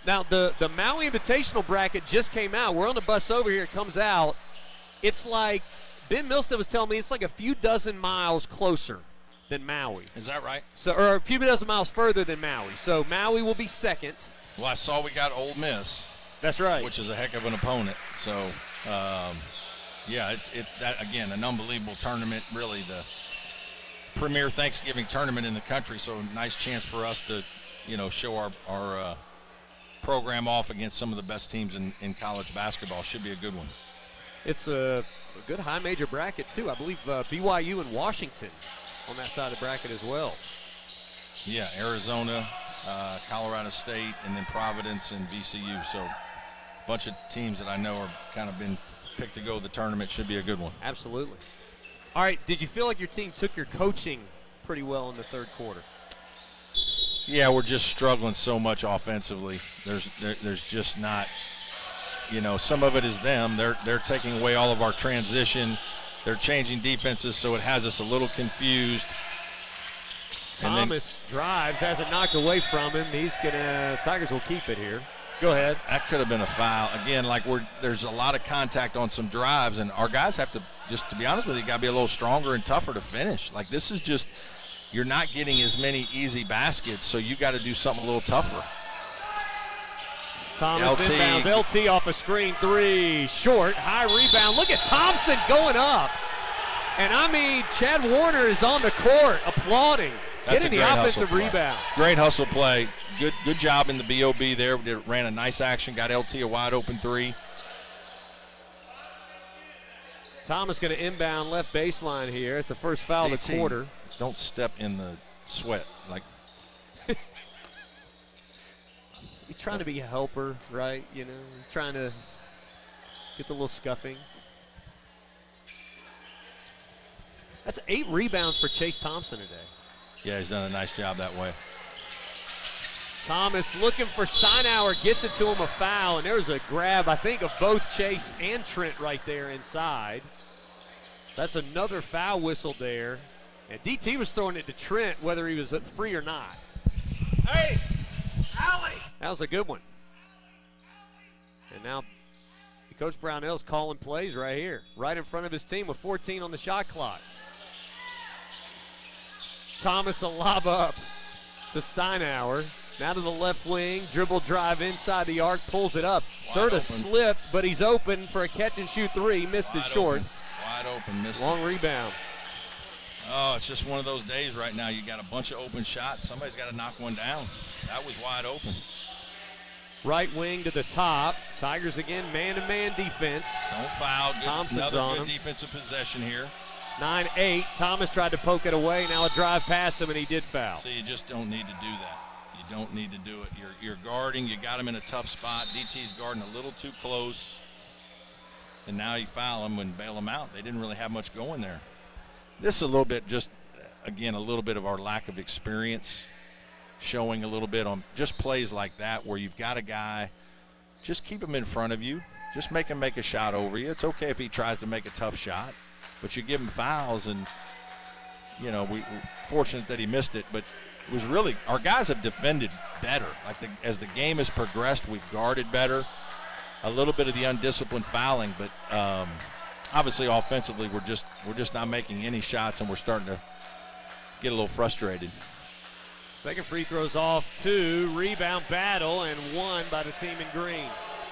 [SPEAKER 1] Now, the, the Maui Invitational bracket just came out. We're on the bus over here. It comes out. It's like, Ben Milstead was telling me it's like a few dozen miles closer than Maui.
[SPEAKER 3] Is that right?
[SPEAKER 1] So, or a few dozen miles further than Maui. So Maui will be second.
[SPEAKER 3] Well, I saw we got Ole Miss.
[SPEAKER 1] That's right.
[SPEAKER 3] Which is a heck of an opponent. So, um, yeah, it's it's that again an unbelievable tournament. Really, the premier Thanksgiving tournament in the country. So, nice chance for us to, you know, show our our uh, program off against some of the best teams in, in college basketball. Should be a good one.
[SPEAKER 1] It's a, a good high major bracket too. I believe uh, B Y U and Washington on that side of the bracket as well.
[SPEAKER 3] Yeah, Arizona, uh, Colorado State, and then Providence and V C U. So, a bunch of teams that I know are kind of been picked to go to the tournament. Should be a good one.
[SPEAKER 1] Absolutely. All right, did you feel like your team took your coaching pretty well in the third quarter?
[SPEAKER 3] Yeah, we're just struggling so much offensively. There's there, there's just not, you know, some of it is them. They're they're taking away all of our transition. They're changing defenses, so it has us a little confused. And
[SPEAKER 1] Thomas then, drives, has it knocked away from him. He's gonna. Tigers will keep it here. Go ahead.
[SPEAKER 3] That could have been a foul. Again, like we're there's a lot of contact on some drives, and our guys have to just to be honest with you, got to be a little stronger and tougher to finish. Like this is just you're not getting as many easy baskets, so you got to do something a little tougher.
[SPEAKER 1] Thomas
[SPEAKER 3] L T.
[SPEAKER 1] inbounds. L T off a screen three. Short. High rebound. Look at Thompson going up. And, I mean, Chad Warner is on the court applauding.
[SPEAKER 3] That's
[SPEAKER 1] getting
[SPEAKER 3] a
[SPEAKER 1] the
[SPEAKER 3] great
[SPEAKER 1] offensive
[SPEAKER 3] hustle play.
[SPEAKER 1] rebound.
[SPEAKER 3] Great hustle play. Good good job in the B O B there. Did, ran a nice action. Got L T a wide open three.
[SPEAKER 1] Thomas going to inbound left baseline here. It's the first foul of the quarter.
[SPEAKER 3] Don't step in the sweat. Like
[SPEAKER 1] He's trying to be a helper, right? You know, he's trying to get the little scuffing. That's eight rebounds for Chase Thompson today.
[SPEAKER 3] Yeah, he's done a nice job that way.
[SPEAKER 1] Thomas looking for Steinauer, gets it to him, a foul, and there's a grab, I think, of both Chase and Trent right there inside. That's another foul whistle there. And D T was throwing it to Trent whether he was free or not.
[SPEAKER 5] Hey, Allie!
[SPEAKER 1] That was a good one. And now Coach Brownell's calling plays right here, right in front of his team with fourteen on the shot clock. Thomas a lob up to Steinauer. Now to the left wing, dribble drive inside the arc, pulls it up. Serta slipped, but he's open for a catch and shoot three. Missed
[SPEAKER 3] Wide
[SPEAKER 1] it short.
[SPEAKER 3] Open. Wide open, missed
[SPEAKER 1] Long
[SPEAKER 3] it.
[SPEAKER 1] rebound.
[SPEAKER 3] Oh, it's just one of those days right now. You got a bunch of open shots. Somebody's got to knock one down. That was wide open.
[SPEAKER 1] Right wing to the top. Tigers again, man-to-man defense.
[SPEAKER 3] Don't foul. Good,
[SPEAKER 1] Thompson's
[SPEAKER 3] another
[SPEAKER 1] on
[SPEAKER 3] good
[SPEAKER 1] him.
[SPEAKER 3] defensive possession here.
[SPEAKER 1] nine eight. Thomas tried to poke it away. Now a drive past him, and he did foul.
[SPEAKER 3] So you just don't need to do that. You don't need to do it. You're, you're guarding. You got him in a tough spot. D T's guarding a little too close. And now you foul him and bail him out. They didn't really have much going there. This is a little bit just, again, a little bit of our lack of experience showing a little bit on just plays like that where you've got a guy, just keep him in front of you. Just make him make a shot over you. It's okay if he tries to make a tough shot, but you give him fouls, and, you know, we, we're fortunate that he missed it, but it was really, our guys have defended better. Like the, as the game has progressed, we've guarded better. A little bit of the undisciplined fouling, but um, obviously offensively we're just we're just not making any shots, and we're starting to get a little frustrated.
[SPEAKER 1] Second free throws off, two. Rebound battle, and one by the team in green.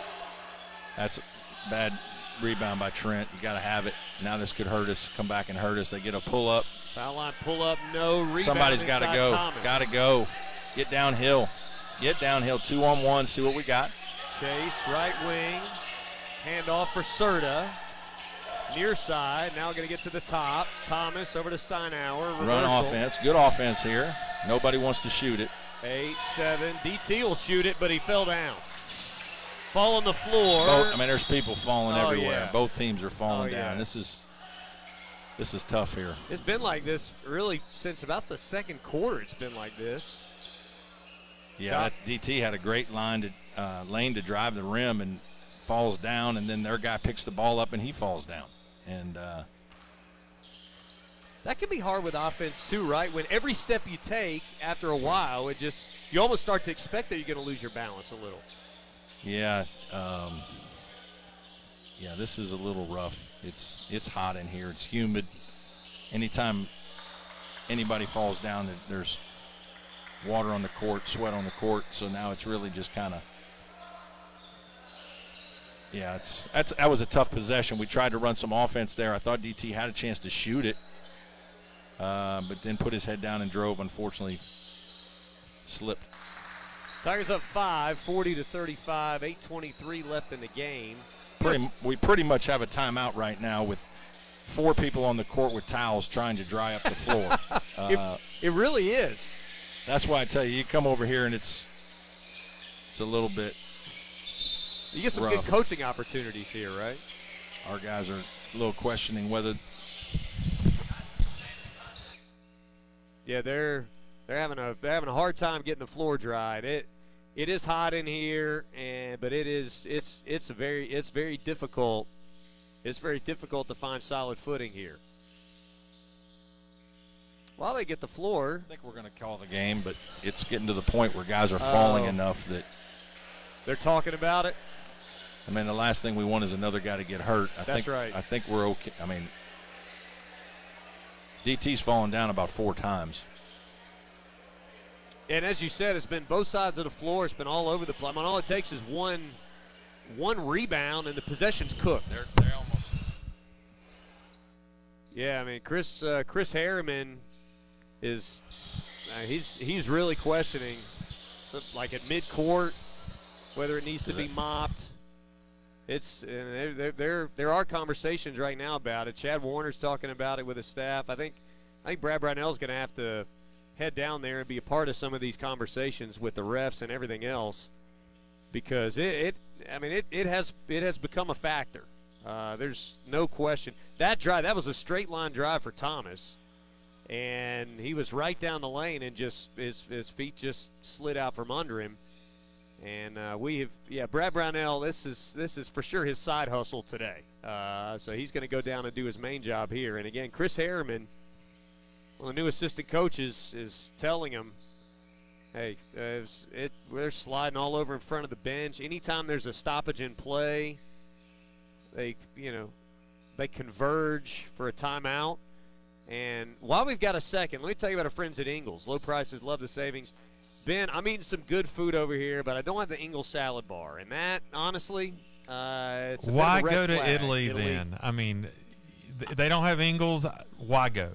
[SPEAKER 3] That's a bad rebound by Trent. You got to have it. Now this could hurt us, come back and hurt us. They get a pull-up.
[SPEAKER 1] Foul line pull-up, no. Rebound.
[SPEAKER 3] Somebody's got to go. Got to go. Get downhill. Get downhill. Two on one. See what we got.
[SPEAKER 1] Chase, right wing. Handoff for Serta. Near side. Now going to get to the top. Thomas over to Steinauer. Reversal.
[SPEAKER 3] Run offense. Good offense here. Nobody wants to shoot it.
[SPEAKER 1] Eight, seven. D T will shoot it, but he fell down. Fall on the floor.
[SPEAKER 3] Both, I mean, there's people falling
[SPEAKER 1] Oh,
[SPEAKER 3] everywhere.
[SPEAKER 1] yeah.
[SPEAKER 3] Both teams are falling
[SPEAKER 1] Oh, yeah.
[SPEAKER 3] down. This is this is tough here.
[SPEAKER 1] It's been like this really since about the second quarter. It's been like this.
[SPEAKER 3] Yeah,
[SPEAKER 1] Got-
[SPEAKER 3] that D T had a great line to uh, lane to drive the rim and falls down, and then their guy picks the ball up and he falls down. And uh,
[SPEAKER 1] That can be hard with offense too, right? When every step you take, after a while, it just you almost start to expect that you're going to lose your balance a little.
[SPEAKER 3] Yeah, um, yeah. This is a little rough. It's it's hot in here. It's humid. Anytime anybody falls down, there's water on the court, sweat on the court. So now it's really just kind of. Yeah, it's that's that was a tough possession. We tried to run some offense there. I thought D T had a chance to shoot it. Uh, but then put his head down and drove. Unfortunately, slipped.
[SPEAKER 1] Tigers up five, forty to thirty-five, eight twenty-three left in the game.
[SPEAKER 3] Pretty, we pretty much have a timeout right now with four people on the court with towels trying to dry up the floor. uh,
[SPEAKER 1] it, it really is.
[SPEAKER 3] That's why I tell you, you come over here and it's it's a little bit
[SPEAKER 1] You get some
[SPEAKER 3] rough.
[SPEAKER 1] good coaching opportunities here, right?
[SPEAKER 3] Our guys are a little questioning whether.
[SPEAKER 1] Yeah, they're they're having a they're having a hard time getting the floor dried. It it is hot in here, and but it is it's it's a very it's very difficult. It's very difficult to find solid footing here. While they get the floor,
[SPEAKER 3] I think we're going to call the game, but it's getting to the point where guys are falling
[SPEAKER 1] Oh.
[SPEAKER 3] enough that.
[SPEAKER 1] they're talking about it.
[SPEAKER 3] I mean, the last thing we want is another guy to get hurt. I
[SPEAKER 1] That's
[SPEAKER 3] think,
[SPEAKER 1] right.
[SPEAKER 3] I think we're okay. I mean, D T's fallen down about four times.
[SPEAKER 1] And as you said, it's been both sides of the floor. It's been all over the place. I mean, all it takes is one one rebound, and the possession's cooked.
[SPEAKER 3] They're, they're almost.
[SPEAKER 1] Yeah, I mean, Chris uh, Chris Harriman is uh, he's he's really questioning, like at midcourt, whether it needs to be mopped. It's uh, there, there there there are conversations right now about it. Chad Warner's talking about it with his staff. I think I think Brad Brownell's going to have to head down there and be a part of some of these conversations with the refs and everything else, because it, it I mean it, it has it has become a factor. Uh, there's no question that drive that was a straight line drive for Thomas, and he was right down the lane and just his his feet just slid out from under him. And uh, we have, yeah, Brad Brownell, this is this is for sure his side hustle today. Uh, so he's going to go down and do his main job here. And again, Chris Harriman, one of the new assistant coaches, is telling him, hey, uh, it's- it, they're sliding all over in front of the bench. Anytime there's a stoppage in play, they, you know, they converge for a timeout. And while we've got a second, let me tell you about our friends at Ingles. Low prices, love the savings. Ben, I'm eating some good food over here, but I don't have the Ingles salad bar. And that, honestly, uh, it's a bit of a
[SPEAKER 6] Why
[SPEAKER 1] red
[SPEAKER 6] go to
[SPEAKER 1] flag.
[SPEAKER 6] Italy, then? I mean, th- they don't have Ingles. Why go?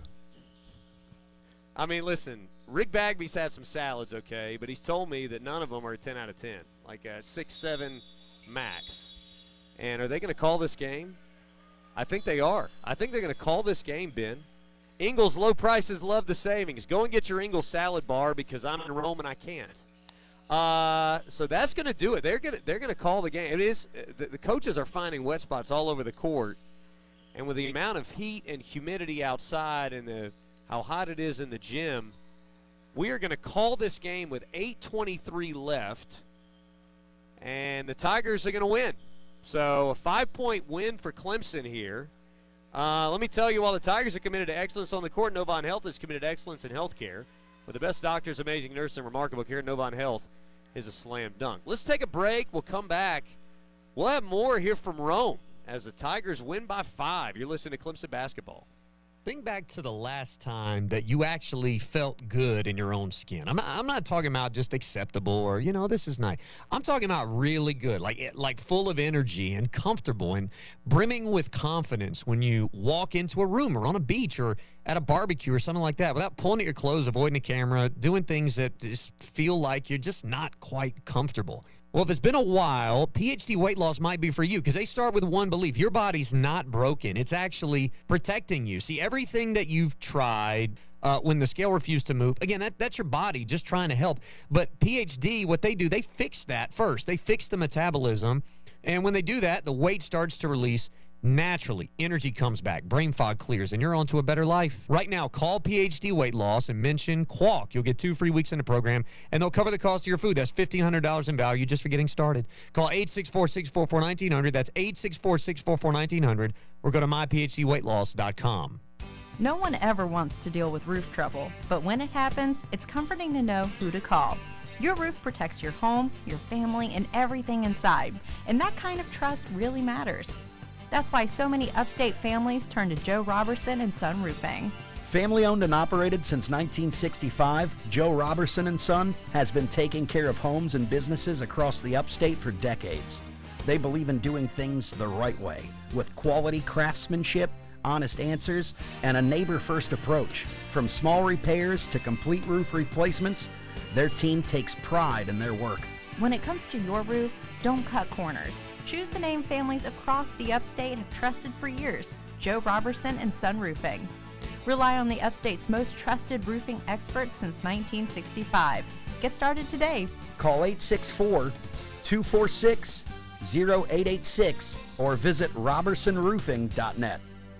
[SPEAKER 1] I mean, listen, Rick Bagby's had some salads, okay, but he's told me that none of them are a ten out of ten, like a six, seven max. And are they going to call this game? I think they are. I think they're going to call this game, Ben. Ingles, low prices, love the savings. Go and get your Ingles salad bar because I'm in Rome and I can't. Uh, so that's going to do it. They're going to they're going to call the game. It is the, the coaches are finding wet spots all over the court, and with the amount of heat and humidity outside and the how hot it is in the gym, we are going to call this game with eight twenty-three left, and the Tigers are going to win. So a five-point win for Clemson here. Uh, let me tell you, while the Tigers are committed to excellence on the court, Novant Health is committed to excellence in health care. With the best doctors, amazing nurses, and remarkable care, Novant Health is a slam dunk. Let's take a break. We'll come back. We'll have more here from Rome as the Tigers win by five. You're listening to Clemson Basketball.
[SPEAKER 7] Think back to the last time that you actually felt good in your own skin. I'm not, I'm not talking about just acceptable or, you know, this is nice. I'm talking about really good, like like full of energy and comfortable and brimming with confidence when you walk into a room or on a beach or at a barbecue or something like that without pulling at your clothes, avoiding a camera, doing things that just feel like you're just not quite comfortable. Well, if it's been a while, P H D Weight Loss might be for you because they start with one belief. Your body's not broken. It's actually protecting you. See, everything that you've tried uh, when the scale refused to move, again, that, that's your body just trying to help. But P H D, what they do, they fix that first. They fix the metabolism. And when they do that, the weight starts to release naturally. Energy comes back, brain fog clears, and you're on to a better life. Right now, call P H D Weight Loss and mention Qualk. You'll get two free weeks in the program, and they'll cover the cost of your food. That's fifteen hundred dollars in value just for getting started. Call eight six four, six four four, one nine zero zero. That's eight six four, six four four, one nine zero zero, or go to my p h d weight loss dot com.
[SPEAKER 8] No one ever wants to deal with roof trouble, but when it happens, it's comforting to know who to call. Your roof protects your home, your family, and everything inside, and that kind of trust really matters. That's why so many upstate families turn to Joe Robertson and Son Roofing.
[SPEAKER 9] Family owned and operated since nineteen sixty-five, Joe Robertson and Son has been taking care of homes and businesses across the upstate for decades. They believe in doing things the right way, with quality craftsmanship, honest answers, and a neighbor-first approach. From small repairs to complete roof replacements, their team takes pride in their work.
[SPEAKER 8] When it comes to your roof, don't cut corners. Choose the name families across the upstate have trusted for years, Joe Robertson and Son Roofing. Rely on the upstate's most trusted roofing experts since nineteen sixty-five. Get started today.
[SPEAKER 9] Call eight six four, two four six, zero eight eight six or visit robertson roofing dot net.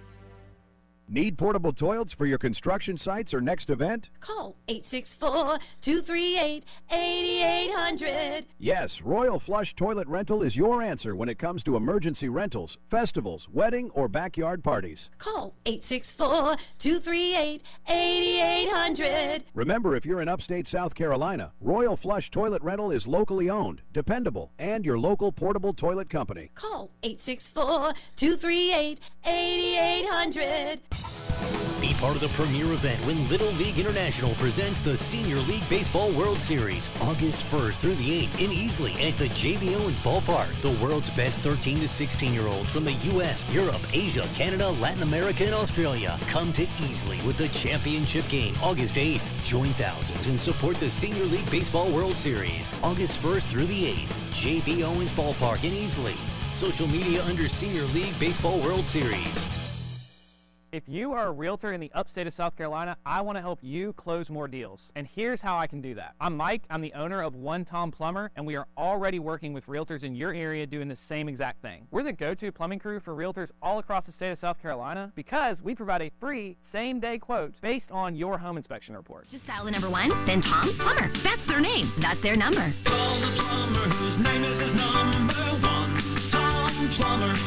[SPEAKER 10] Need portable toilets for your construction sites or next event?
[SPEAKER 11] Call eight six four, two three eight, eight eight zero zero.
[SPEAKER 10] Yes, Royal Flush Toilet Rental is your answer when it comes to emergency rentals, festivals, wedding, or backyard parties.
[SPEAKER 11] Call eight six four, two three eight, eight eight zero zero.
[SPEAKER 10] Remember, if you're in upstate South Carolina, Royal Flush Toilet Rental is locally owned, dependable, and your local portable toilet company.
[SPEAKER 11] Call eight six four, two three eight, eight eight zero zero.
[SPEAKER 12] Be part of the premier event when Little League International presents the Senior League Baseball World Series, August first through the eighth in Easley at the J B. Owens Ballpark. The world's best thirteen to sixteen-year-olds from the U S, Europe, Asia, Canada, Latin America, and Australia come to Easley with the championship game August eighth. Join thousands and support the Senior League Baseball World Series, August first through the eighth, J B. Owens Ballpark in Easley. Social media under Senior League Baseball World Series.
[SPEAKER 13] If you are a realtor in the upstate of South Carolina, I want to help you close more deals. And here's how I can do that. I'm Mike, I'm the owner of One Tom Plumber, and we are already working with realtors in your area doing the same exact thing. We're the go-to plumbing crew for realtors all across the state of South Carolina because we provide a free same-day quote based on your home inspection report.
[SPEAKER 14] Just dial the number one, then Tom Plumber. That's their name. That's their number.
[SPEAKER 5] Call the plumber whose name is his number one. Tom Plumber.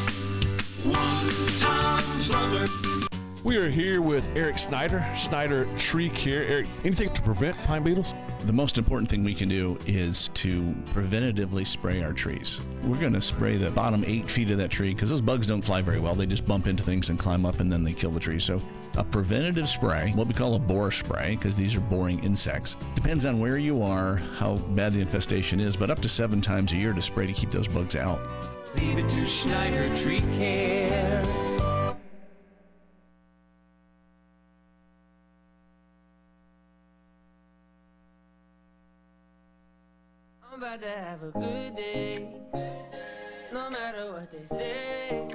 [SPEAKER 5] One Tom Plumber.
[SPEAKER 15] We are here with Eric Snyder, Snyder Tree Care. Eric, anything to prevent pine beetles?
[SPEAKER 16] The most important thing we can do is to preventatively spray our trees. We're going to spray the bottom eight feet of that tree because those bugs don't fly very well. They just bump into things and climb up and then they kill the tree. So a preventative spray, what we call a borer spray, because these are boring insects, depends on where you are, how bad the infestation is, but up to seven times a year to spray to keep those bugs out.
[SPEAKER 5] Leave it to Schneider Tree Care.
[SPEAKER 17] I'm about to have a good day, no matter what they say.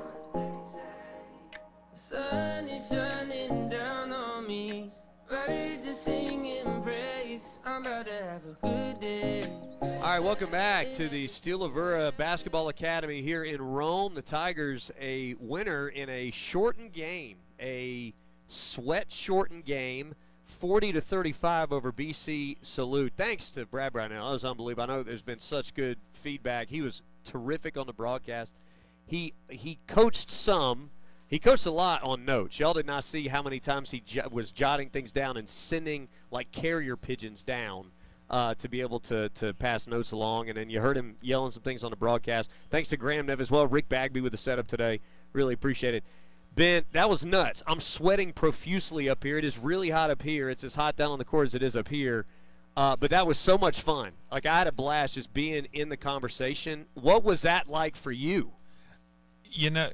[SPEAKER 17] The sun is shining down on me, birds are singing praise. I'm about to have a good day.
[SPEAKER 1] All right, welcome back to the Steel Avura Basketball Academy here in Rome. The Tigers a winner in a shortened game, a sweat-shortened game, forty to thirty-five over B C Salute. Thanks to Brad Brownell. That was unbelievable. I know there's been such good feedback. He was terrific on the broadcast. He he coached some. He coached a lot on notes. Y'all did not see how many times he j- was jotting things down and sending like carrier pigeons down uh, to be able to to pass notes along. And then you heard him yelling some things on the broadcast. Thanks to Graham Nev as well. Rick Bagby with the setup today. Really appreciate it. Ben, that was nuts. I'm sweating profusely up here. It is really hot up here. It's as hot down on the court as it is up here. Uh, but that was so much fun. Like, I had a blast just being in the conversation. What was that like for you?
[SPEAKER 6] You know,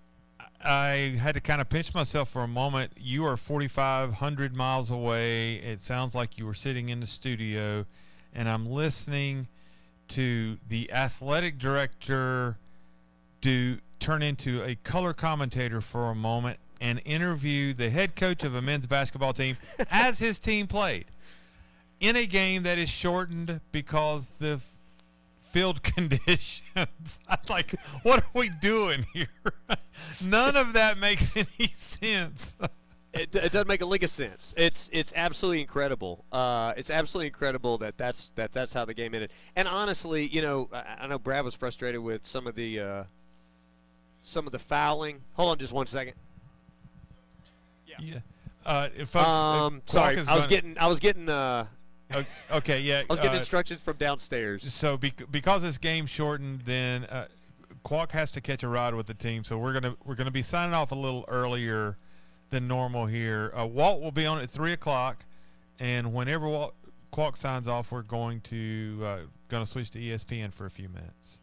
[SPEAKER 6] I had to kind of pinch myself for a moment. You are forty-five hundred miles away. It sounds like you were sitting in the studio, and I'm listening to the athletic director do turn into a color commentator for a moment and interview the head coach of a men's basketball team as his team played in a game that is shortened because the f- field conditions. I'm like, what are we doing here? None of that makes any sense.
[SPEAKER 1] It, it doesn't make a lick of sense. It's it's absolutely incredible. Uh, it's absolutely incredible that that's that that's how the game ended. And honestly, you know, I, I know Brad was frustrated with some of the uh, some of the fouling. Hold on, just one second.
[SPEAKER 6] Yeah. Uh, folks,
[SPEAKER 1] um,
[SPEAKER 6] uh,
[SPEAKER 1] sorry,
[SPEAKER 6] Qualk is
[SPEAKER 1] I was
[SPEAKER 6] gonna-
[SPEAKER 1] getting, I was getting, uh,
[SPEAKER 6] okay, yeah.
[SPEAKER 1] I was getting
[SPEAKER 6] uh,
[SPEAKER 1] instructions from downstairs.
[SPEAKER 6] So bec- because this game's shortened, then uh, Qualk has to catch a ride with the team. So we're gonna we're gonna be signing off a little earlier than normal here. Uh, Walt will be on at three o'clock, and whenever Walt, Qualk signs off, we're going to uh, gonna switch to E S P N for a few minutes.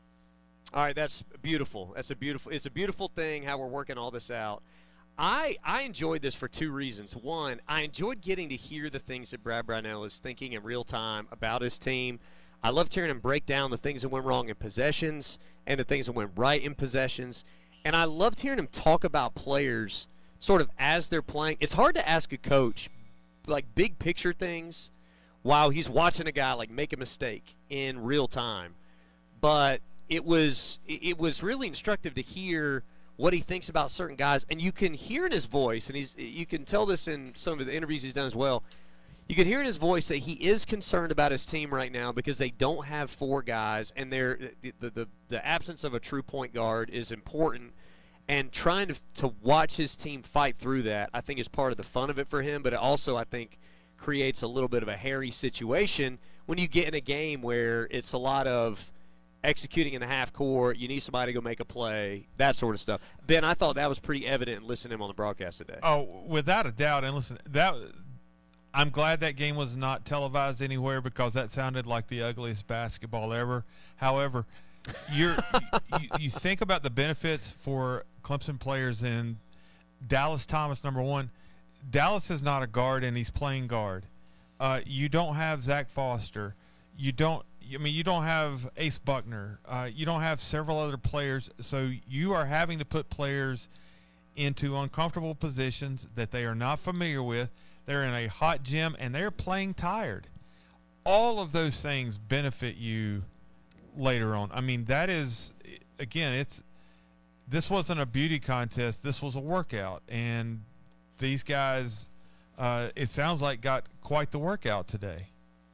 [SPEAKER 1] All right, that's beautiful. That's a beautiful. It's a beautiful thing how we're working all this out. I I enjoyed this for two reasons. One, I enjoyed getting to hear the things that Brad Brownell is thinking in real time about his team. I loved hearing him break down the things that went wrong in possessions and the things that went right in possessions. And I loved hearing him talk about players sort of as they're playing. It's hard to ask a coach like big picture things while he's watching a guy like make a mistake in real time. But it was it was really instructive to hear what he thinks about certain guys, and you can hear in his voice, and he's you can tell this in some of the interviews he's done as well. You can hear in his voice that he is concerned about his team right now because they don't have four guys, and they're, the, the, the, the absence of a true point guard is important, and trying to, to watch his team fight through that, I think, is part of the fun of it for him, but it also, I think, creates a little bit of a hairy situation when you get in a game where it's a lot of executing in the half court, you need somebody to go make a play, that sort of stuff. Ben, I thought that was pretty evident in listening to him on the broadcast today.
[SPEAKER 6] Oh, without a doubt. And listen, that I'm glad that game was not televised anywhere because that sounded like the ugliest basketball ever. However, you're, you, you think about the benefits for Clemson players in Dallas Thomas, number one. Dallas is not a guard, and he's playing guard. Uh, you don't have Zach Foster. You don't I mean, you don't have Ace Buckner. Uh, you don't have several other players. So you are having to put players into uncomfortable positions that they are not familiar with. They're in a hot gym, and they're playing tired. All of those things benefit you later on. I mean, that is, again, it's this wasn't a beauty contest. This was a workout. And these guys, uh, it sounds like, got quite the workout today.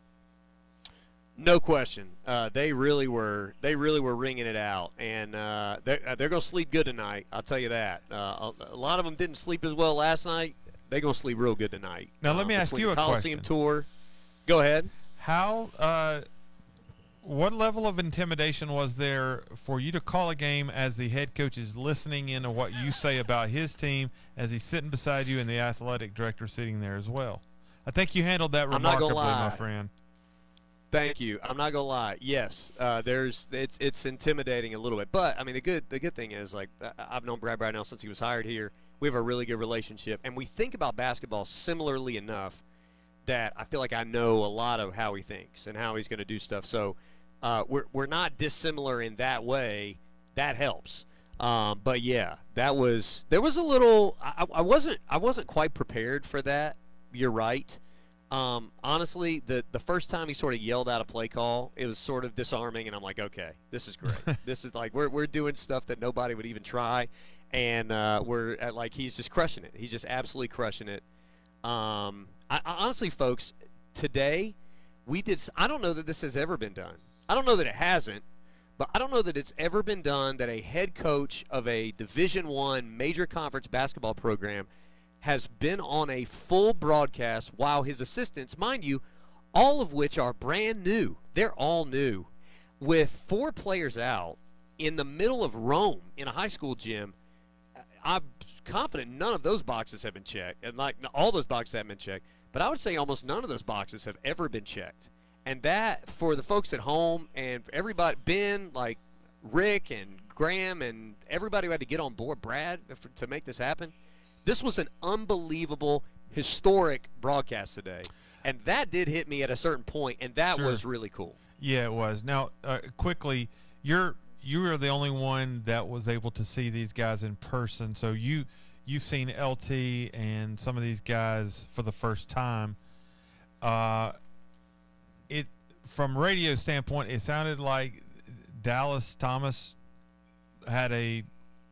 [SPEAKER 1] No question. Uh, they really were. They really were ringing it out, and uh, they're, uh, they're going to sleep good tonight. I'll tell you that. Uh, a, a lot of them didn't sleep as well last night. They're going to sleep real good tonight.
[SPEAKER 6] Now, let me
[SPEAKER 1] uh,
[SPEAKER 6] ask you
[SPEAKER 1] the
[SPEAKER 6] a
[SPEAKER 1] Coliseum
[SPEAKER 6] question.
[SPEAKER 1] Tour. Go ahead.
[SPEAKER 6] How? Uh, what level of intimidation was there for you to call a game as the head coach is listening in to what you say about his team as he's sitting beside you and the athletic director sitting there as well? I think you handled that
[SPEAKER 1] I'm not gonna
[SPEAKER 6] remarkably, my
[SPEAKER 1] lie.
[SPEAKER 6] friend.
[SPEAKER 1] Thank you. I'm not gonna lie. Yes, uh, there's it's it's intimidating a little bit, but I mean the good the good thing is like I- I've known Brad Brownell since he was hired here. We have a really good relationship, and we think about basketball similarly enough that I feel like I know a lot of how he thinks and how he's going to do stuff. So uh, we're we're not dissimilar in that way. That helps. Um, but yeah, that was there was a little. I, I wasn't I wasn't quite prepared for that. You're right. Um, honestly, the the first time he sort of yelled out a play call, it was sort of disarming, and I'm like, okay, this is great. This is like we're we're doing stuff that nobody would even try, and uh, we're at, like he's just crushing it. He's just absolutely crushing it. Um, I, I, honestly, folks, today we did. s- I don't know that this has ever been done. I don't know that it hasn't, but I don't know that it's ever been done that a head coach of a Division One major conference basketball program has been on a full broadcast while his assistants, mind you, all of which are brand new. They're all new. With four players out in the middle of Rome in a high school gym, I'm confident none of those boxes have been checked. And like all those boxes haven't been checked. But I would say almost none of those boxes have ever been checked. And that, for the folks at home and for everybody, Ben, like Rick and Graham and everybody who had to get on board, Brad, for, to make this happen, this was an unbelievable, historic broadcast today. And that did hit me at a certain point, and that
[SPEAKER 6] Sure.
[SPEAKER 1] was really cool.
[SPEAKER 6] Yeah, it was. Now, uh, quickly, you're you were the only one that was able to see these guys in person. So you you've seen L T and some of these guys for the first time. Uh, it from radio standpoint, it sounded like Dallas Thomas had a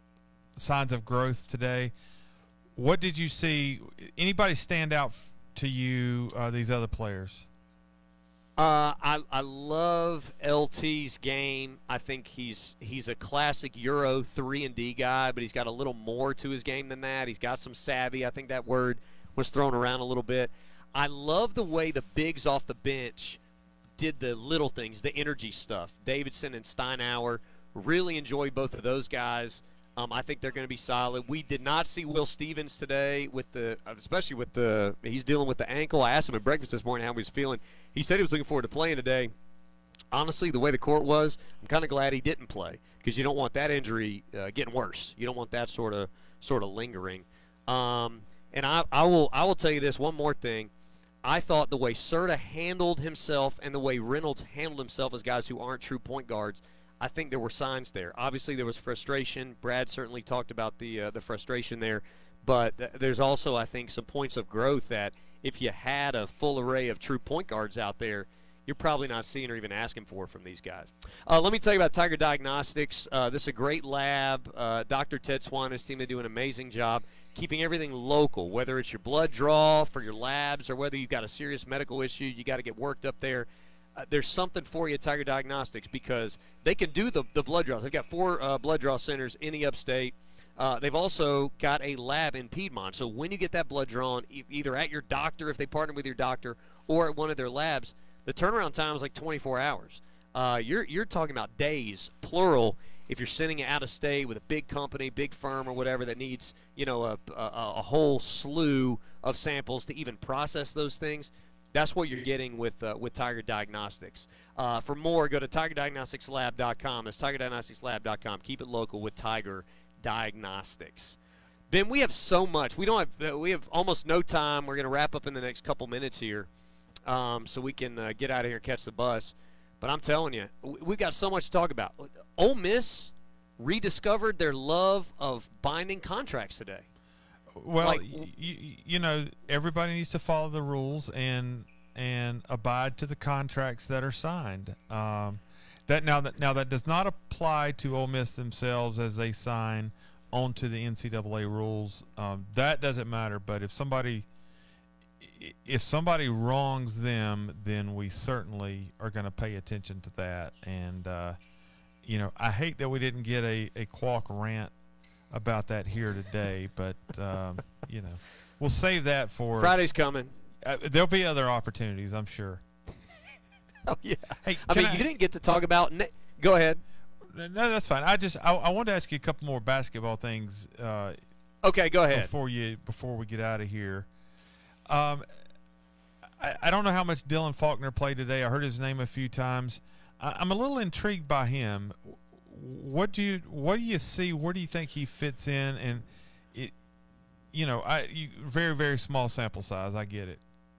[SPEAKER 6] signs of growth today. What did you see? Anybody stand out f- to you? Uh, these other players.
[SPEAKER 1] Uh, I I love L T's game. I think he's he's a classic Euro three and D guy, but he's got a little more to his game than that. He's got some savvy. I think that word was thrown around a little bit. I love the way the bigs off the bench did the little things, the energy stuff. Davidson and Steinauer, really enjoyed both of those guys. Um, I think they're going to be solid. We did not see Will Stevens today, with the, especially with the, he's dealing with the ankle. I asked him at breakfast this morning how he was feeling. He said he was looking forward to playing today. Honestly, the way the court was, I'm kind of glad he didn't play, because you don't want that injury uh, getting worse. You don't want that sort of sort of lingering. Um, and I, I will I will tell you this one more thing. I thought the way Serta handled himself and the way Reynolds handled himself as guys who aren't true point guards, I think there were signs there. Obviously, there was frustration. Brad certainly talked about the uh, the frustration there. But th- there's also, I think, some points of growth that if you had a full array of true point guards out there, you're probably not seeing or even asking for from these guys. Uh, let me tell you about Tiger Diagnostics. Uh, this is a great lab. Uh, Doctor Ted Swan and his team, they do an amazing job keeping everything local, whether it's your blood draw for your labs or whether you've got a serious medical issue, you got to get worked up there. Uh, there's something for you at Tiger Diagnostics, because they can do the, the blood draws. They've got four uh, blood draw centers in the upstate. Uh, they've also got a lab in Piedmont. So when you get that blood drawn, e- either at your doctor, if they partner with your doctor, or at one of their labs, the turnaround time is like twenty-four hours. Uh, you're you're talking about days, plural, if you're sending it out of state with a big company, big firm, or whatever that needs, you know, a, a, a whole slew of samples to even process those things. That's what you're getting with uh, with Tiger Diagnostics. Uh, for more, go to tiger diagnostics lab dot com. That's tiger diagnostics lab dot com. Keep it local with Tiger Diagnostics. Ben, we have so much. We don't have. We have almost no time. We're going to wrap up in the next couple minutes here, um, so we can uh, get out of here and catch the bus. But I'm telling you, we've got so much to talk about. Ole Miss rediscovered their love of binding contracts today.
[SPEAKER 6] Well,
[SPEAKER 1] Like,
[SPEAKER 6] y- y- you know, everybody needs to follow the rules and and abide to the contracts that are signed. Um, that now that now that does not apply to Ole Miss themselves as they sign onto the N C double A rules. Um, that doesn't matter. But if somebody if somebody wrongs them, then we certainly are going to pay attention to that. And uh, you know, I hate that we didn't get a a Qualk rant about that here today, but um, you know, we'll save that for
[SPEAKER 1] Friday's coming.
[SPEAKER 6] Uh, there'll be other opportunities, I'm sure.
[SPEAKER 1] Oh yeah.
[SPEAKER 6] Hey,
[SPEAKER 1] I
[SPEAKER 6] can
[SPEAKER 1] mean,
[SPEAKER 6] I-
[SPEAKER 1] you didn't get to talk about. Ne- Go ahead.
[SPEAKER 6] No, that's fine. I just I, I wanted to ask you a couple more basketball things. Uh,
[SPEAKER 1] okay, go ahead.
[SPEAKER 6] Before you before we get out of here, um, I, I don't know how much Dylan Faulkner played today. I heard his name a few times. I, I'm a little intrigued by him. What do you what do you see? Where do you think he fits in? And it, you know, I you, very very small sample size. I get it.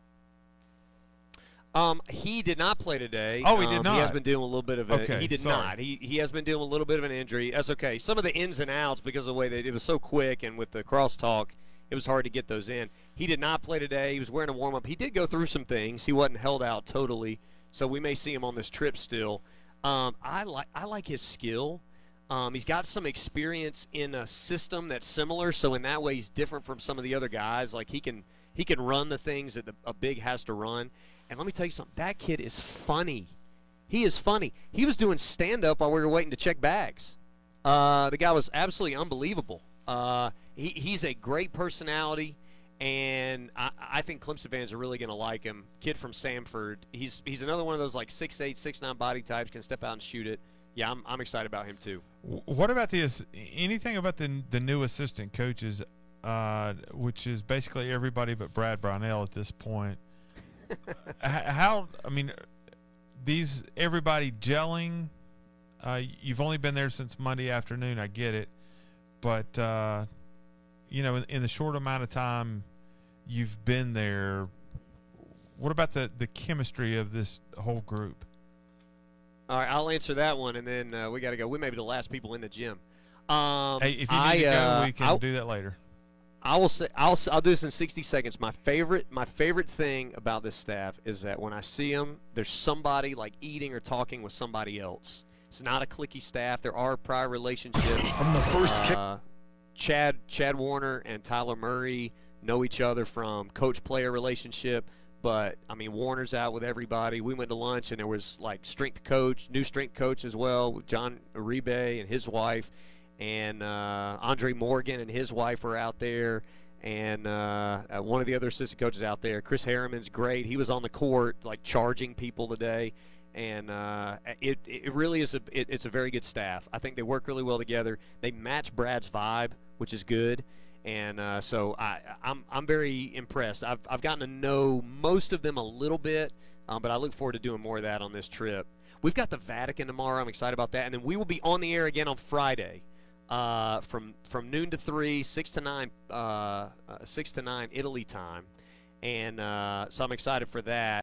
[SPEAKER 1] Um, he did not play today.
[SPEAKER 6] Oh, he did
[SPEAKER 1] um,
[SPEAKER 6] not?
[SPEAKER 1] He has been dealing a little bit of a.
[SPEAKER 6] Okay,
[SPEAKER 1] he did
[SPEAKER 6] sorry.
[SPEAKER 1] not. He he has been dealing a little bit of an injury. That's okay. Some of the ins and outs, because of the way that it was so quick and with the crosstalk, it was hard to get those in. He did not play today. He was wearing a warm up. He did go through some things. He wasn't held out totally, so we may see him on this trip still. Um, I like I like his skill. Um, he's got some experience in a system that's similar, so in that way he's different from some of the other guys. Like he can he can run the things that the, a big has to run. And let me tell you something. That kid is funny. He is funny. He was doing stand-up while we were waiting to check bags. Uh, the guy was absolutely unbelievable. Uh, he, he's a great personality, and I, I think Clemson fans are really going to like him. Kid from Samford. He's he's another one of those like six eight, six nine body types, can step out and shoot it. Yeah, I'm I'm excited about him too.
[SPEAKER 6] What about this? Anything about the the new assistant coaches, uh, which is basically everybody but Brad Brownell at this point? How, I mean, these everybody gelling. Uh, you've only been there since Monday afternoon. I get it, but uh, you know, in, in the short amount of time you've been there, what about the the chemistry of this whole group?
[SPEAKER 1] All right, I'll answer that one, and then uh, we got to go. We may be the last people in the gym. Um,
[SPEAKER 6] Hey, if you need
[SPEAKER 1] I,
[SPEAKER 6] to go,
[SPEAKER 1] uh,
[SPEAKER 6] we can
[SPEAKER 1] I'll-
[SPEAKER 6] do that later.
[SPEAKER 1] I will say I'll I'll do this in sixty seconds. My favorite my favorite thing about this staff is that when I see them, there's somebody like eating or talking with somebody else. It's not a cliquey staff. There are prior relationships.
[SPEAKER 4] From the first kick.
[SPEAKER 1] uh, Chad Chad Warner and Tyler Murray know each other from coach-player relationship. But I mean, Warner's out with everybody. We went to lunch and there was like strength coach, new strength coach as well, John Uribe and his wife. And uh, Andre Morgan and his wife were out there, and uh, uh, one of the other assistant coaches out there, Chris Harriman's great. He was on the court, like, charging people today. And uh, it, it really is a it, it's a very good staff. I think they work really well together. They match Brad's vibe, which is good. And uh, so I, I'm I'm very impressed. I've I've gotten to know most of them a little bit, um, but I look forward to doing more of that on this trip. We've got the Vatican tomorrow. I'm excited about that. And then we will be on the air again on Friday, uh, from from noon to three, six to nine, uh, uh, six to nine Italy time. And uh, so I'm excited for that.